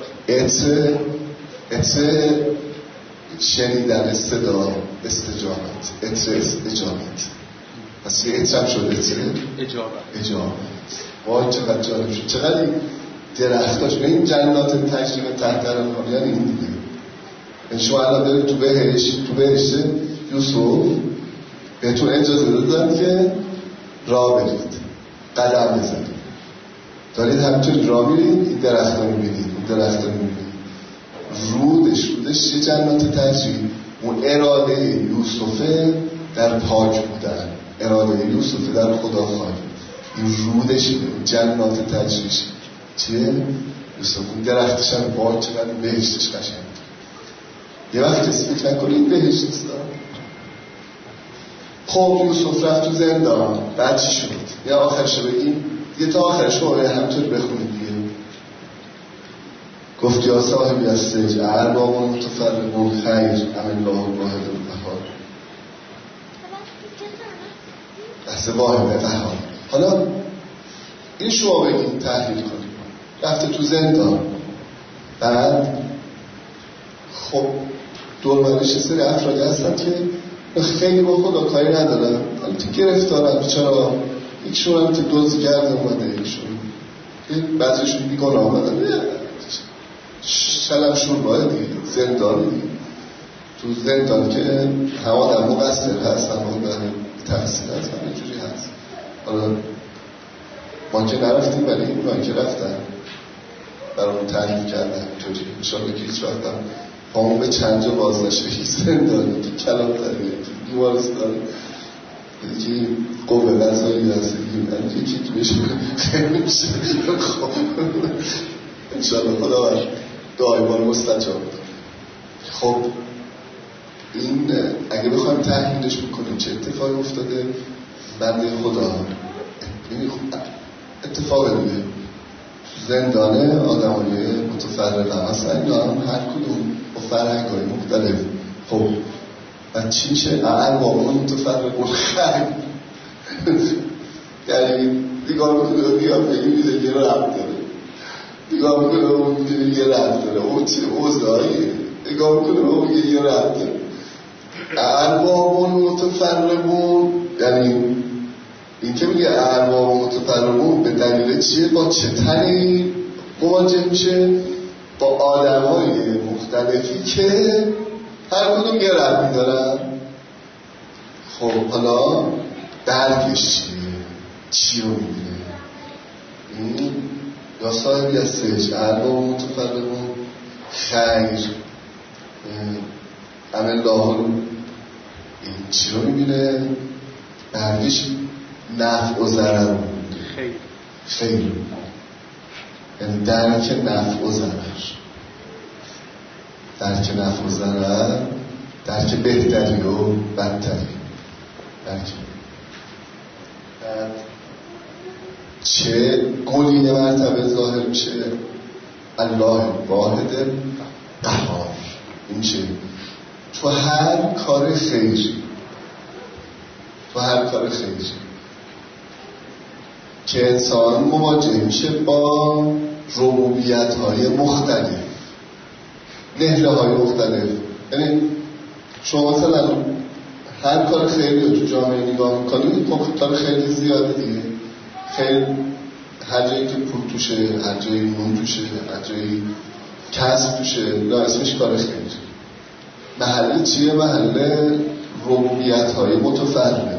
اتره شنیدن صدا استجابت، اتره اجابت. پس یه اترم شد اتره اجابت. وای چقدر جالب شد، چقدر این درختاش به این جنات تجربه تحت رمال. یعنی این دیگه شما الان دارید تو بهشت یوسف بهتون اجازه دادن که راه برید، قدم بزنید، دارید همینطوری راه میرید، این درخت رو میبینید، رود رودش چه جنات تجری، اون اراده یوسفه در پاک بودن، اراده یوسفه در خدا خواهی، این رودش جنات تجریش چیه؟ یوسف اون درختش هم پاک چقدر بهشتش قشنگ. یه وقت کسی فکر نکنه این بهشت است. خب یوسف رفت تو زندان، بعد چی شد؟ یا آخرش بگیم دیگه، تا آخرش رو همطور بخونید دیگه. گفت یا صاحبی السجن ارباب متفرقون خیر ام الله الواحد القهار. بحث واحد قهار. حالا این شما بگید تحلیل کنید. رفته تو زندان، بعد خب دوربرش سری افرادی هستن که خیلی با خدا کاری ندارن، حالا تو گرفتارن، چرا یکشون هم که دزدگرد اومده، یکشون بعضیشون بیگناه اومدن، شلمشون باید دیگه زندان دیگه. تو زندان که هم آدم مقصر هست، هم آدم تحصیل هست، همه جوری هست. حالا ما که نرفتیم ولی اونا که رفتن برامون تعریف کردن اینطوری. انشاءالله که هیچ وقتم همون به چند جا باز نشه، هیچ زندانی که کلام داره، بیمارستان، یکی قوه وزایی هست، یکی که بشه خیلی میشه. خب انشاءالله خدا دائما مستجاب. خب این اگه بخوایم تحلیلش بکنیم چه اتفاقی افتاده، بنده خدا یعنی اتفاق دیگه زندانه آدمای متفرقه هستن، اینا هم هر کدوم با فرهنگ‌های مختلف. خب و چی میشه؟ ارباب متفرقون خیر، یعنی دیگاه میکنه دیگاه میگه یه رب داره، دیگاه میکنه اون میگه یه رب داره، اون چه اوضاعیه، دیگاه میکنه اون میگه یه رب داره. ارباب متفرقون یعنی این که میگه ارباب متفرقون به دلیل چیه؟ با چه تنی مواجه میشه؟ با آدمای مختلفی که هر کدوم یه ربی دارن. خب حالا درکش چیه؟ چی رو میبینه؟ این یا صاحبی از سجن ارباب متفرقون خیر ام الله رو این چی رو میبینه؟ درکش نفع و ضرر رو میبینه. خیر یعنی درک نفع و ضرر، درک نفع و ضرر، درک بهتری و بدتری، درک چه گلینه مرتبه ظاهر میشه؟ الله واحد قهار. این میشه تو هر کار خیر، تو هر کار خیر که انسان مواجه میشه با ربوبیت‌های مختلف، نهله‌های مختلف. یعنی شما مثلا هر کار خیری رو تو جامعه نگاه میکنید، خب کار خیلی زیاده دیگه. خیر هر جایی که پول توشه، هر جایی نون توشه، هر جایی کسب توشه، اسمش کار خیر. محله چیه؟ محله ربوبیت‌های متفرقه.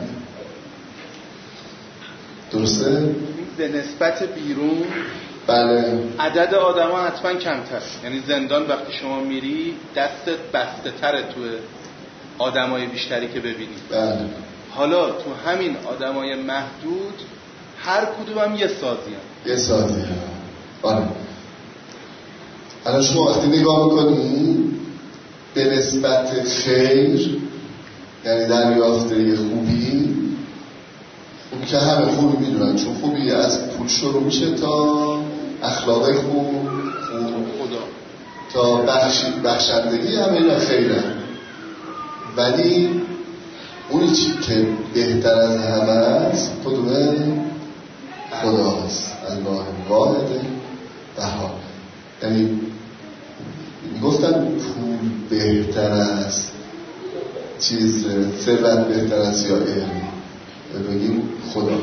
درسته؟ به نسبت بیرون بله عدد آدم ها حتما کمتر، یعنی زندان وقتی شما میری دستت بسته تره تو آدم های بیشتری که ببینی. بله. حالا تو همین آدم های محدود هر کدوم هم یه سازی هم. یه سازی هم. بله. الان شما وقتی نگاه میکنی به نسبت خیر، یعنی دریافته خوبی که همه خوبی میدونن، چون خوبی از پول شروع میشه تا اخلاق خوب خدا تا بخشندگی، همه اینا خیره. ولی اونی چی که بهتر از همه است کدومه؟ خداست، الله واحد قهار. یعنی میگفتن پول بهتر است، چیز ثروت بهتر است یا علم؟ بگیم خدا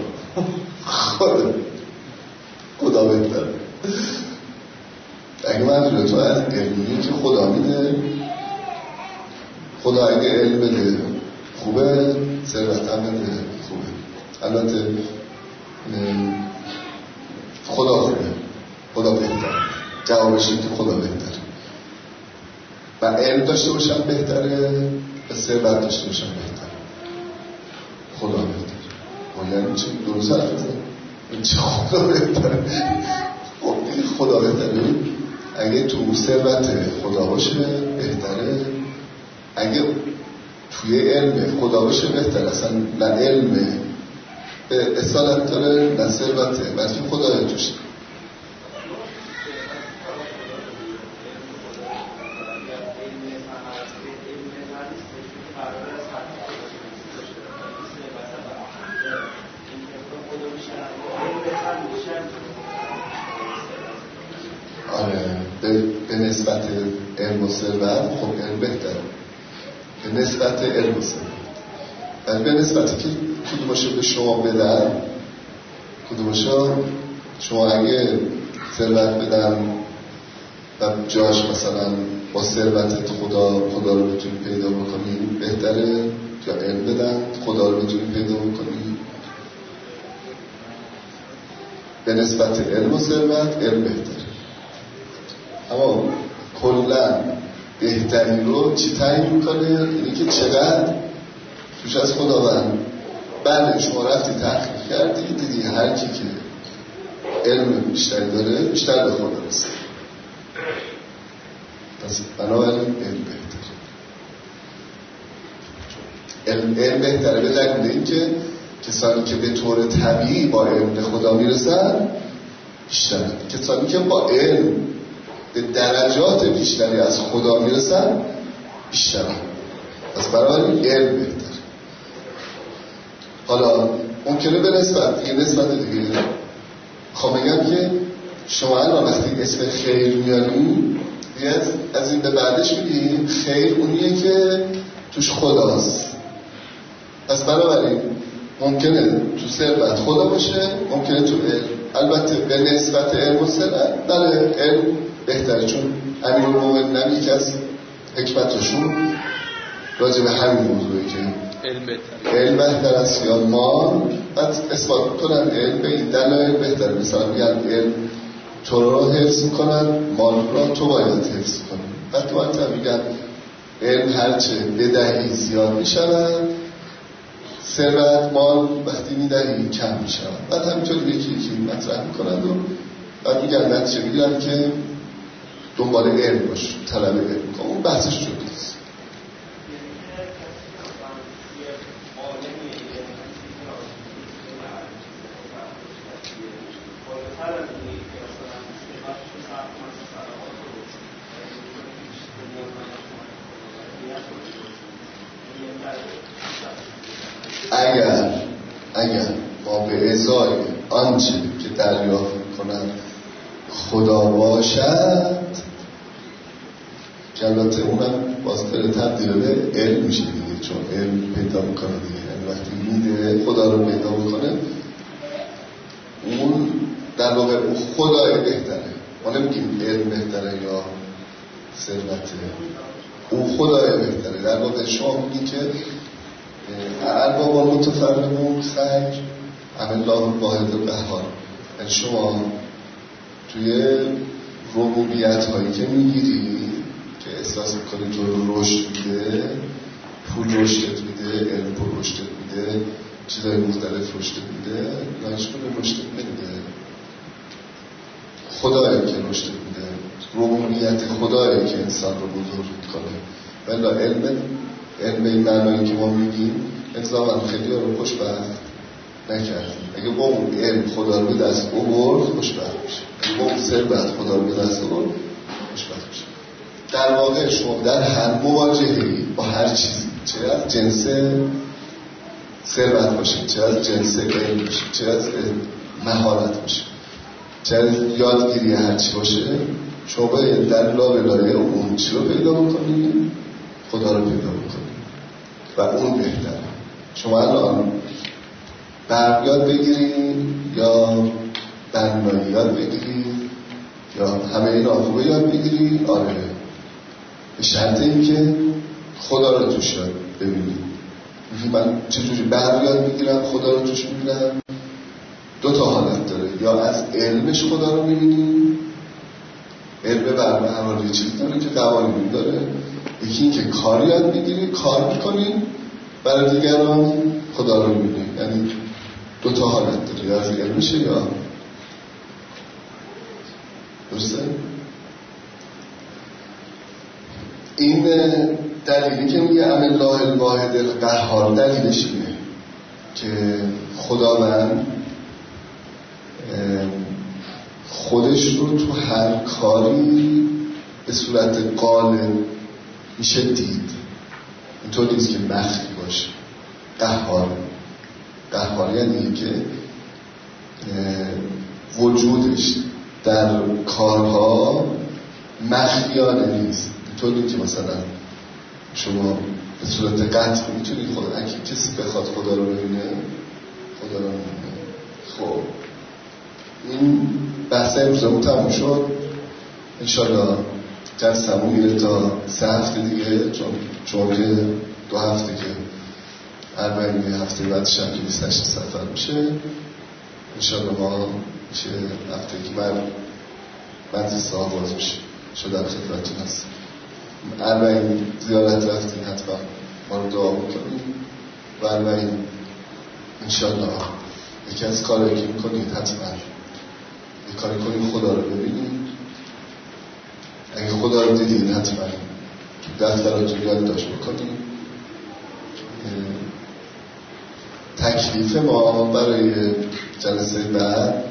خدا بهتر. اگه منظور تو از علمی که خدا میده، خدا اگه علم بده خوبه، ثروت هم بده خوبه. البته خدا خوبه، خدا بهتر. جوابش این که خدا بهتر. و علم داشته باشم بهتره و ثروت داشته باشم بهتره؟ خدا بهتره. ما یعنی چی؟ درست حرف بزن. این چه خدا بهتره؟ خب دیگه خدا بهتره. اگه تو ثروت خدا باشه بهتره، اگه توی علم خدا باشه بهتره. اصلا نه علم به اصالت داره نه ثروته، بلکه خدای توشه. آره به نسبت علم و ثروت خب علم بهتره، به نسبت علم و ثروت. ولی به نسبتی که کدومشو به شما بدن، کدومشو شما اگه ثروت بدن و جاش مثلا با ثروتت خدا رو بتونی پیدا بکنی بهتره، یا علم بدن خدا رو بتونی پیدا بکنی؟ به نسبت علم و ثروت علم بهتره. اما کلا بهترین رو چی تعیین میکنه؟ اینی که چقدر توش از خداوند. بله شما رفتی تحقیق کردی دیدی هر کی که علم بیشتری داره بیشتر به خدا رسید، پس بنابراین علم بهتره. علم بهتره به دلیل اینکه کسانی که به طور طبیعی با علم به خدا میرسن بیشتره، کسانی که با علم به درجات بیشتری از خدا میرسن بیشتره. پس بنابراین علم بهتره. حالا ممکنه به نسبت دیگه خب بگم که شما الان وقتی اسم خیر میاریم دیگه از این به بعدش میگیم خیر اونیه که توش خداست. پس بنابراین ممکنه تو ثروت خدا باشه، ممکنه تو علم. البته به نسبت علم و ثروت بله علم بهتره، چون امیرالمومنین یکی از حکمتشون راجع به همین موضوعی که علم بهتر است یا مال، بعد اثبات کنن علم به این دلایل بهتره. مثلا میگن علم تو رو حفظ میکنن، مال رو تو باید حفظ کنی. بعد تو وقتا میگن علم هرچه بدهی زیاد میشود، ثروت مال وقتی میدهی کم میشود. بعد همینطور یکی مطرح میکنن و بعد میگن نتیجه میگن که دنبال علم باش، طلب علم کن. اون بحثش شده است. اگر ما به ازای آنچه که دریافت میکنن خدا باشد، که البته اونم باز داره تبدیل به علم میشه دیگه، چون علم پیدا میکنه دیگه. یعنی وقتی میده خدا رو پیدا میکنه، اون در واقع اون خدای بهتره. ما نمیگیم علم بهتره یا ثروته، اون خدای بهتره. در واقع شما میگی که البابا متفرقون خیر الله الواحد القهار. یعنی شما توی ربوبیت هایی که میگیری که احساس میکنی تو رو رشد میده، پول رشدت میده، علم پول رشدت میده، چیزهای مختلف رشدت میده، نایش کنه رشدت میده، خدایی که رشدت میده، ربوبیت خدایی که انسان رو بزرگ میکنه. ولی علم این معنایی که ما میگیم الزاماً خیلی رو خوشبخت نکردیم. اگه با اون علم خدا رو به دست آورد خوشبخت میشه، اگه با اون ثروت خدا رو به دست آورد خوشبخت میشه. در واقع شما در هر مواجهه‌ای با هر چیزی، چه از جنس ثروت باشه، چه از جنس علم باشه، چه از مهارت باشه، چه از یادگیری هر چی باشه، شما باید در لابلای اون چی رو پیدا بکنید؟ خدا رو پیدا بکنید و اون بهتره. شما الان برق یاد بگیرید یا بنایی یاد بگیرید یا همه اینا خوبه یاد بگیرید، آره، به شرط این که خدا رو توش یاد ببینید. من چجوری برق یاد بگیرم خدا رو توش میبینم؟ دو تا حالت داره، یا از علمش خدا رو میبینید، علم برق حوالی چیز داره که قوانین داره، یکی این که کار یاد میگیری، کار میکنی برای دیگران خدا رو میبینی. یعنی دو تا حالت داره، یا از علمشه یا درسته. این دلیلی که میگه ام الله الواحد القهار دلیلش اینه که خداوند خودش رو تو هر کاری به صورت غالب میشه دید. اینطور نیست که مخفی باشه. قهار یعنی که وجودش در کارها مخفیانه نیست. اینطور نیست که مثلا شما به صورت قطع میتونید خدا، اگه کسی بخواد خدا رو ببینه خدا رو ببینه. خب این بحث امروزمون تموم شد. انشالله جلسمون میره تا 3 هفته دیگه، چون که 2 هفته که اربعین هفته بعدش هم که 28 سفر میشه. انشالله ما میشه هفته که مدرسه ها باز میشه. شده در خدمتتون هست. اربعین زیارت رفتین، حتما ما رو دعا بکنید و اربعین انشالله یکی از کارهایی که میکنید حتما یک کاری کنید خدا رو ببینید. اگه خدا رو دیدید حتما دفتراتون یادداشت بکنید. تکلیف ما برای جلسه بعد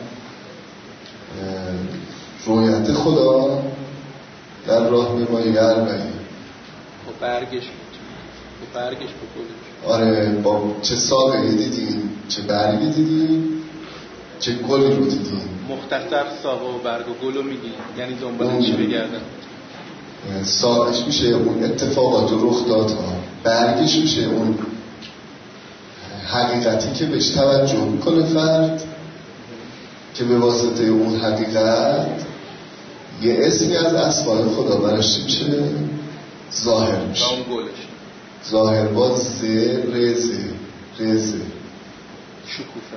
رویت خدا در راهنمایی اربعین. با برگش بکنید. آره، با چه ساقه‌ای دیدیم، چه برگی دیدیم، چه گلی رو دیدیم. مختصر ساقه و برگ و گل رو میگیم، یعنی دنبال چی بگردن؟ ساقش میشه اون اتفاقات و رخدادها، برگش میشه اون حقیقتی که بهش توجه میکنه فرد، که به واسطه اون حقیقت یه اسمی از اسماء خدا براش میشه ظاهر میشه. اون گلش ظاهر با رزه شکوفه.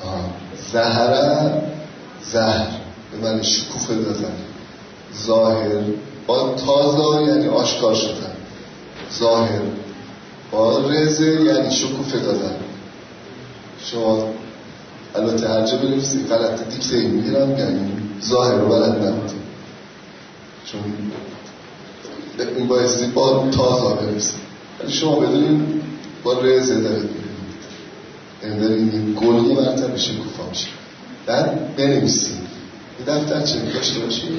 زهر به معنی شکوفه دادن. ظاهر با تازه یعنی آشکار شدن. ظاهر با رزه یعنی شکوفه دادن. شما البته هر جا بنویسید غلط دیکته این میگیرم، یعنی ظاهر رو بلد نبودیم، چون این بایستی با تازه بنویسید. ولی شما بدونید با رزه دارید میبینید، یعنی دارید این گل یه مرتبه شکوفا میشه. بعد بنویسید این دفتر چه داشته باشید،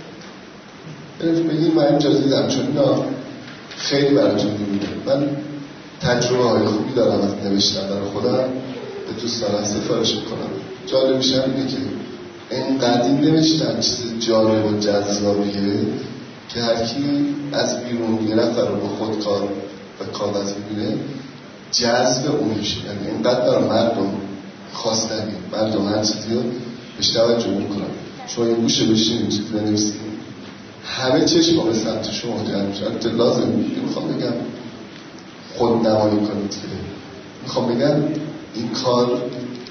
بگید من اجازه دیدم، چون اینا خیلی براتون میبینه. من تجربه های خوبی دارم از نوشتن برای خودم، به دوستانم سفارش میکنم. جالبش هم اینه که اینقدر این نوشتن چیز جالب و جذابیه که هر کی از بیرون یه نفر رو به خودکار و کاغذ میبینه جذب اون میشه. یعنی اینقدر برای مردم خواستنی، مردم هر چیزی رو بهش توجه میکنن. شما این گوشه بشین چیز بنویسید، همه چشم به سمت شما جمع میشه. البته لازم میخوام بگم خود نمایی کنید که میخوام بگم این کار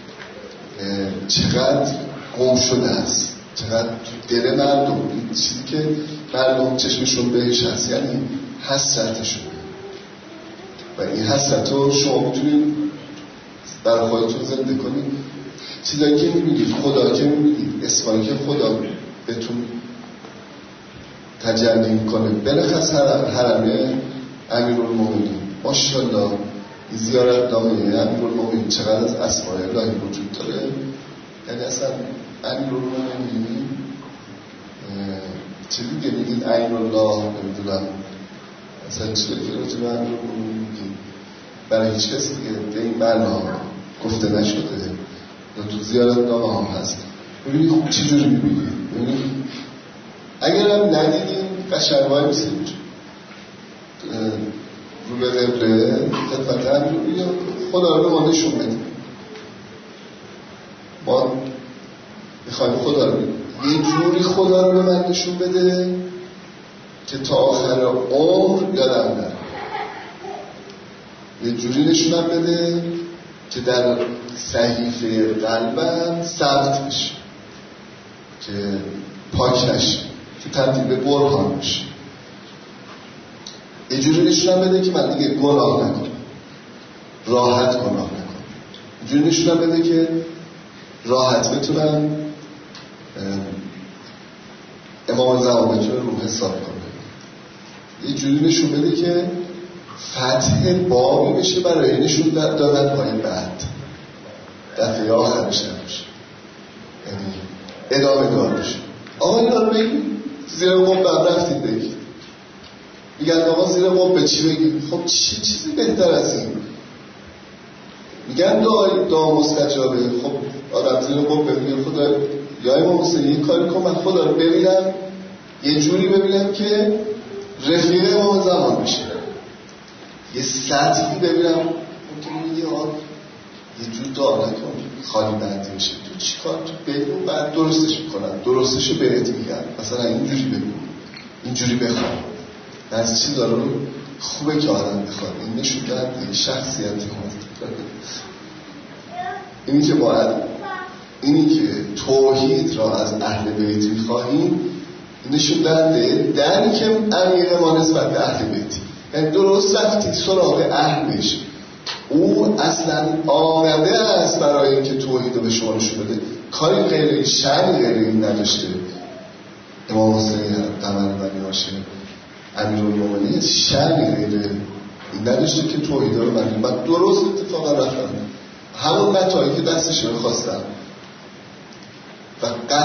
چقدر گم شده است، چقدر دل مردم، این چیزی که مردم چشمشون بهش هست، یعنی حسرتشون. و این حسرت رو شما میتونید برای خودتون زنده کنید. چیزایی که میبینید، خدا که میبینید، اسمایی که خدا بهتون تجلی میکنه. بلخص حرمه امیرالمومنین، ماشاءالله این زیارت نامه امیرالمومنین چقدر از اسماء الهی وجود داره. یعنی اصلا امیرالمومنین چی دیگه میگید عین الله، نمیدونم اصلا چی دیگه رو تو امیرالمومنین میگید برای هیچ کسی دیگه به این معنا گفته نشده. تو زیارت نامه هم هست. ببینید خوب چی جوری میبینید. ببینید اگر هم ندیدیم قشنگوهای میسید رو به قبله خدمت هم رو بگم خدا رو به ما نشون بده. ما میخوایم خدا رو یه جوری خدا رو به من نشون بده که تا آخر عمر یادم نره. یه جوری نشونم بده که در صحیفه قلبم ثبت بشه، که پاک نشه، که تبدیل به برهان بشه. یه جوری نشونم بده که من دیگه گناه نکنم، راحت گناه نکنم. یه جوری نشونم بده که راحت بتونم امام زمان بتونه رو حساب کنه. یه جوری نشون بده که فتح بابی بشه برای نشون دادن پای بعد، دفعه آخرش نباشه، یعنی ادامه دار بشه. آقا اینا رو بگید زیر قبه رفتید بگید، میگن آقا زیر قبه چی بگید؟ خب چه چیزی بهتر از این؟ میگن دعا مستجابه. خب آدم زیر قبه میگه خدا یا امام حسین یه کاری کن من خدا رو ببینم، یه جوری ببینم که رفیق امام زمان بشه، یه سطحی ببینم. ممکنه میگه یه جور دعا نکن خالی بندی بشه، تو چی کار تو بگو بعد درستش میکنم، درستش رو بهت میگم، مثلا اینجوری بگو، اینجوری بخوام. از چیزا رو خوبه که آدم بخواد. این نشون دهنده شخصیت ما. اینی که توحید را از اهل بیت میخواهیم نشون دهنده درک عمیق ما نسبت به اهل بیتی. یعنی درست رفتید سراغ اهلش، او اصلا آمده است برای اینکه توحید رو به شما نشون بده. کاری غیر شأن غیر این نداشته. امام حسین قمربانی هاشم امیرالمومنین شأن غیر این نداشته که توحید رو بردیم. بعد درست اتفاقا رفتن همون متاعی که دستش رو خواستن و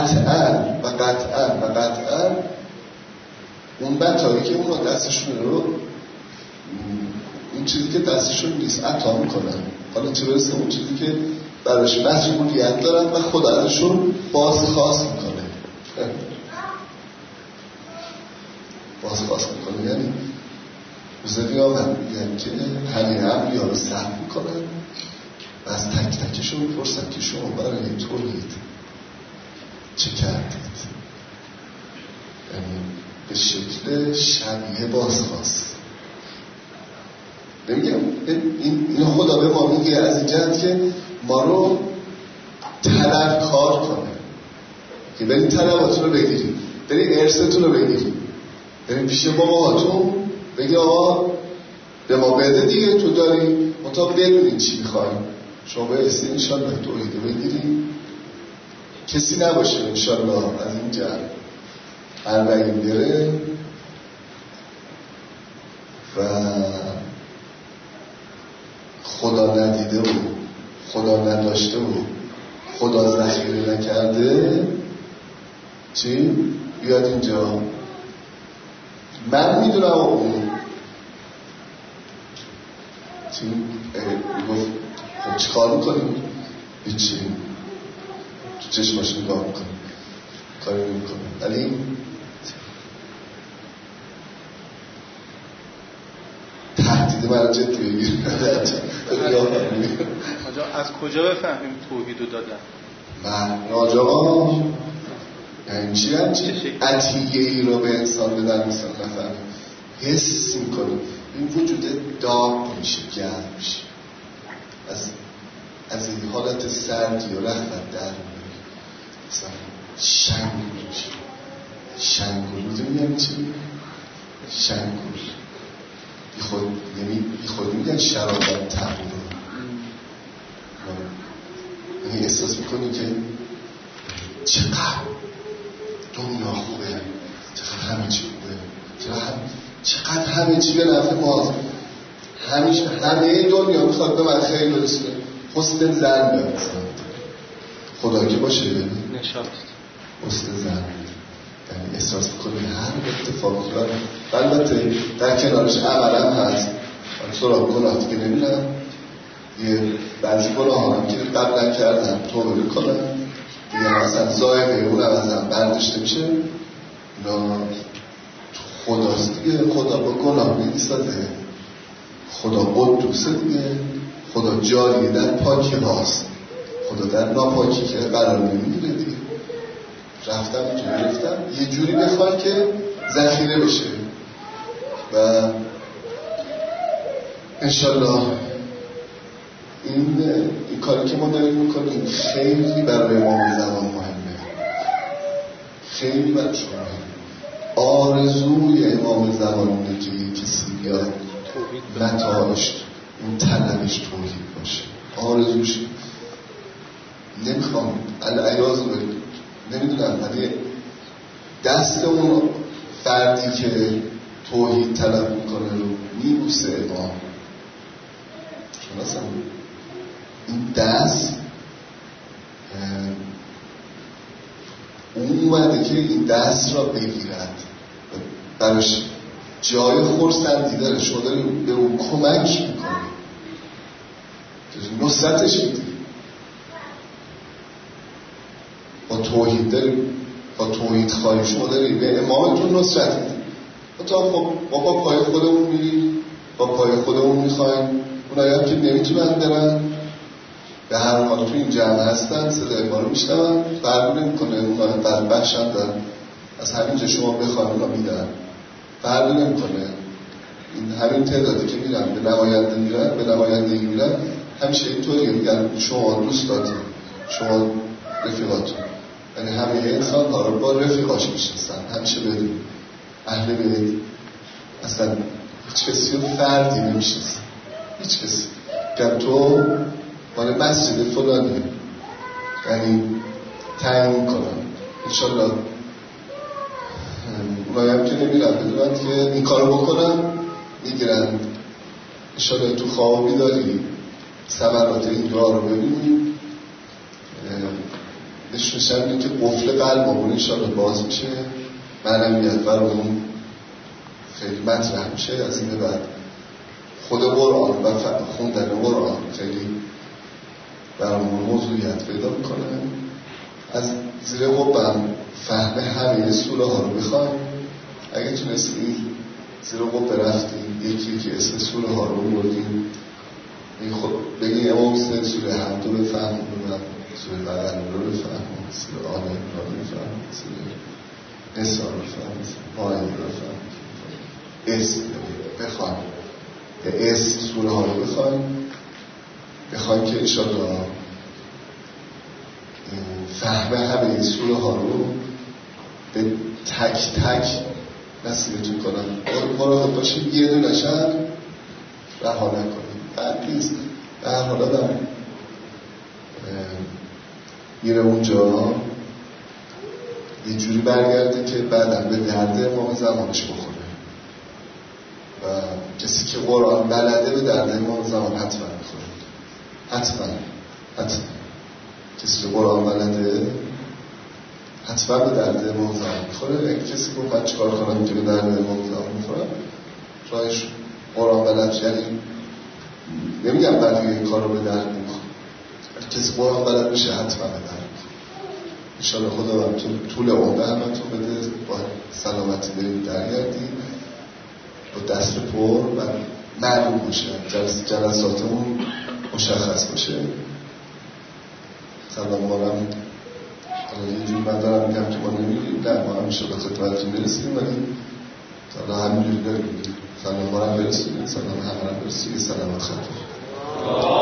قطعا اون متاعی که اون دستشون رو اون چیزی که دستشون نیست عطا میکنن. حالا چه برسه اون چیزی که براش مسئولیت دارن و خدا ازشون بازخواست میکنه. یعنی روزدی آمد میگن که همین امریا رو سهم میکنن و از تک تکشون میپرسن که شما برای توحید چه کردید؟ یعنی به شکل شبیه بازخواست. نمیگم این خدا به ما میگه از این جهت که ما رو طلبکار کنه که برید طلباتون رو بگیرید، برید ارثتون رو بگیرید، برید پیش باباهاتون بگی آقا به ما بده دیگه، تو داری مطابق بدونید چی میخواییم، شما بایستی انشالله توحید رو بگیرید، کسی نباشه انشالله از این جهت اربعین بره و خدا ندیده و خدا نداشته و خدا ذخیره نکرده چی؟ بیاد اینجا. من میدونم اون چی؟ گفت خب چی کار میکنیم؟ هیچی، تو چشماش نگاه میکنیم، کاری نمیکنیم. ولی تهدید من جدی بگیریم. از کجا بفهمیم توحید رو دادن؟ معناج آقا یعنی چی عطیه ای رو به انسان بدن مثلا نفهمیم، حس میکنیم این وجود داغ میشه، گرم میشه، از این حالت سردی و رخت در میشه، مثلا شنگول میشه. شنگول میدونیم چی؟ شنگول بی خود میگن شرابت تحول رو یعنی احساس میکنی که چقدر دنیا خوبه، چقدر همه چی خوبه، چقدر همه چی به نفع ماست، همه دنیا میخواد به من خیلی برسونه، حسن زن برسونه خدا که باشه نشاط حسن زن، یعنی احساس میکنی هر اتفاقی داره. البته در کنارش عمل هم هست، سراغ گناه دیگه نمیرم، یه بعضی گناه هم که قبلا کردم توبه بکنم دیگه، مثلا ظاهره اون هم برداشته میشه، خداست دیگه، خدا با گناه نمیسازه، خدا قدوسه دیگه، خدا جاریه در پاکی هاست، خدا در ناپاکی که قرار نمیگیره دیگه. رفتم یه جوری بخواد که ذخیره بشه و انشالله این کاری که ما داریم میکنیم خیلی برای ما زمان مهمه، خیلی برای شما مهمه. آرزوی امام زمانه که کسی بیاد متاعش اون طلبش توحید باشه، آرزوش. نمیخوام العیاذ نمیدونم، ولی دست اون فردی که توحید طلب میکنه رو میبوسه امام. چون اصلا این دست اون اومده که این دست را بگیرد، براش جای خرسندی داره، شما داری به اون کمک میکنی، نصرتش میدی، با توحید داری، با توحید خواهی شما داری به امامتون نصرت میدی. تا خب ما با پای خودمون میریم، با پای خودمون میخوایم، اونایی هم که نمیتونن برن به هر حال تو این جمع هستن، صدای ما رو میشنون، فرق نمیکنه، اونها در بخشن دارن، از همینجا شما بخوایم اونا میدن، فرق نمیکنه. این همین تعدادی که میرن به نمایندگی میرن همیشه اینطوریه، میگن شما دوستاتون، شما رفیقاتون، یعنی همه انسان ها رو با رفیقاش میشناسن. همیشه بدون اهل بیت اصلا هیچ کسی رو فردی نمیشناسن، هیچ کسی که تو مال مسجد فلانی، یعنی تعیین کنن انشالله اونایی هم که نمیرن بدونن که این کارو بکنن میگیرن. انشالله تو خوابی داری ثمرات این دعا رو ببینیم، نشونشن اینه که قفل قلبمون انشالله باز میشه، معنویت برامون خیلی مطرح میشه. از این بعد خود قرآن و خوندن قرآن خیلی برامون موضوعیت پیدا میکنه. از زیر قبم فهم همه سوره ها رو بخوایم، اگه تونستیم زیر قب رفتیم یکی که اسم سوره ها رو بردیم، بگیم امام سوره حمد رو بفهم، سوره بقره رو بفهم، سوره آل عمران رو بفهم، سوره نساء رو بفهم، مائده رو بفهم، اسم بخوایم، اسم سوره ها رو بخوایم که انشاءالله فهم همه این سوره ها رو به تک تک نصیبتون کنم. مراقب باشید یه دونش هم رها نکنید، بعد نیست به هر حال آدم میره اونجا یه جوری برگرده که بعدم به درد امام زمانش بخوره، و کسی که قرآن بلده به درد امام زمان حتما بخوره، حتما کسی که قرآن بلده حتما به درد امام زمان بخوره. اگه کسی گفت من چیکار کنم که به درد امام زمان بخورم، راهش قرآن بلد، یعنی نمیگم بقیه این کار رو به درد نمیخوره، کسی قرآن بلد میشه حتما به درد میخوره. انشاءالله خدا طول عمر همتون بده، با سلامتی بریم درگردیم، با دست پر و معلوم باشه، جلساتمون مشخص باشه. سلام بارم یه جوری من دارم میگم که ما نمیگیم، نه ما همیشه به خدمتتون برسیم، ولی حالا همینجوری داریم سلام بارم برسیم، سلام همه هم برسیم، سلامت خطر.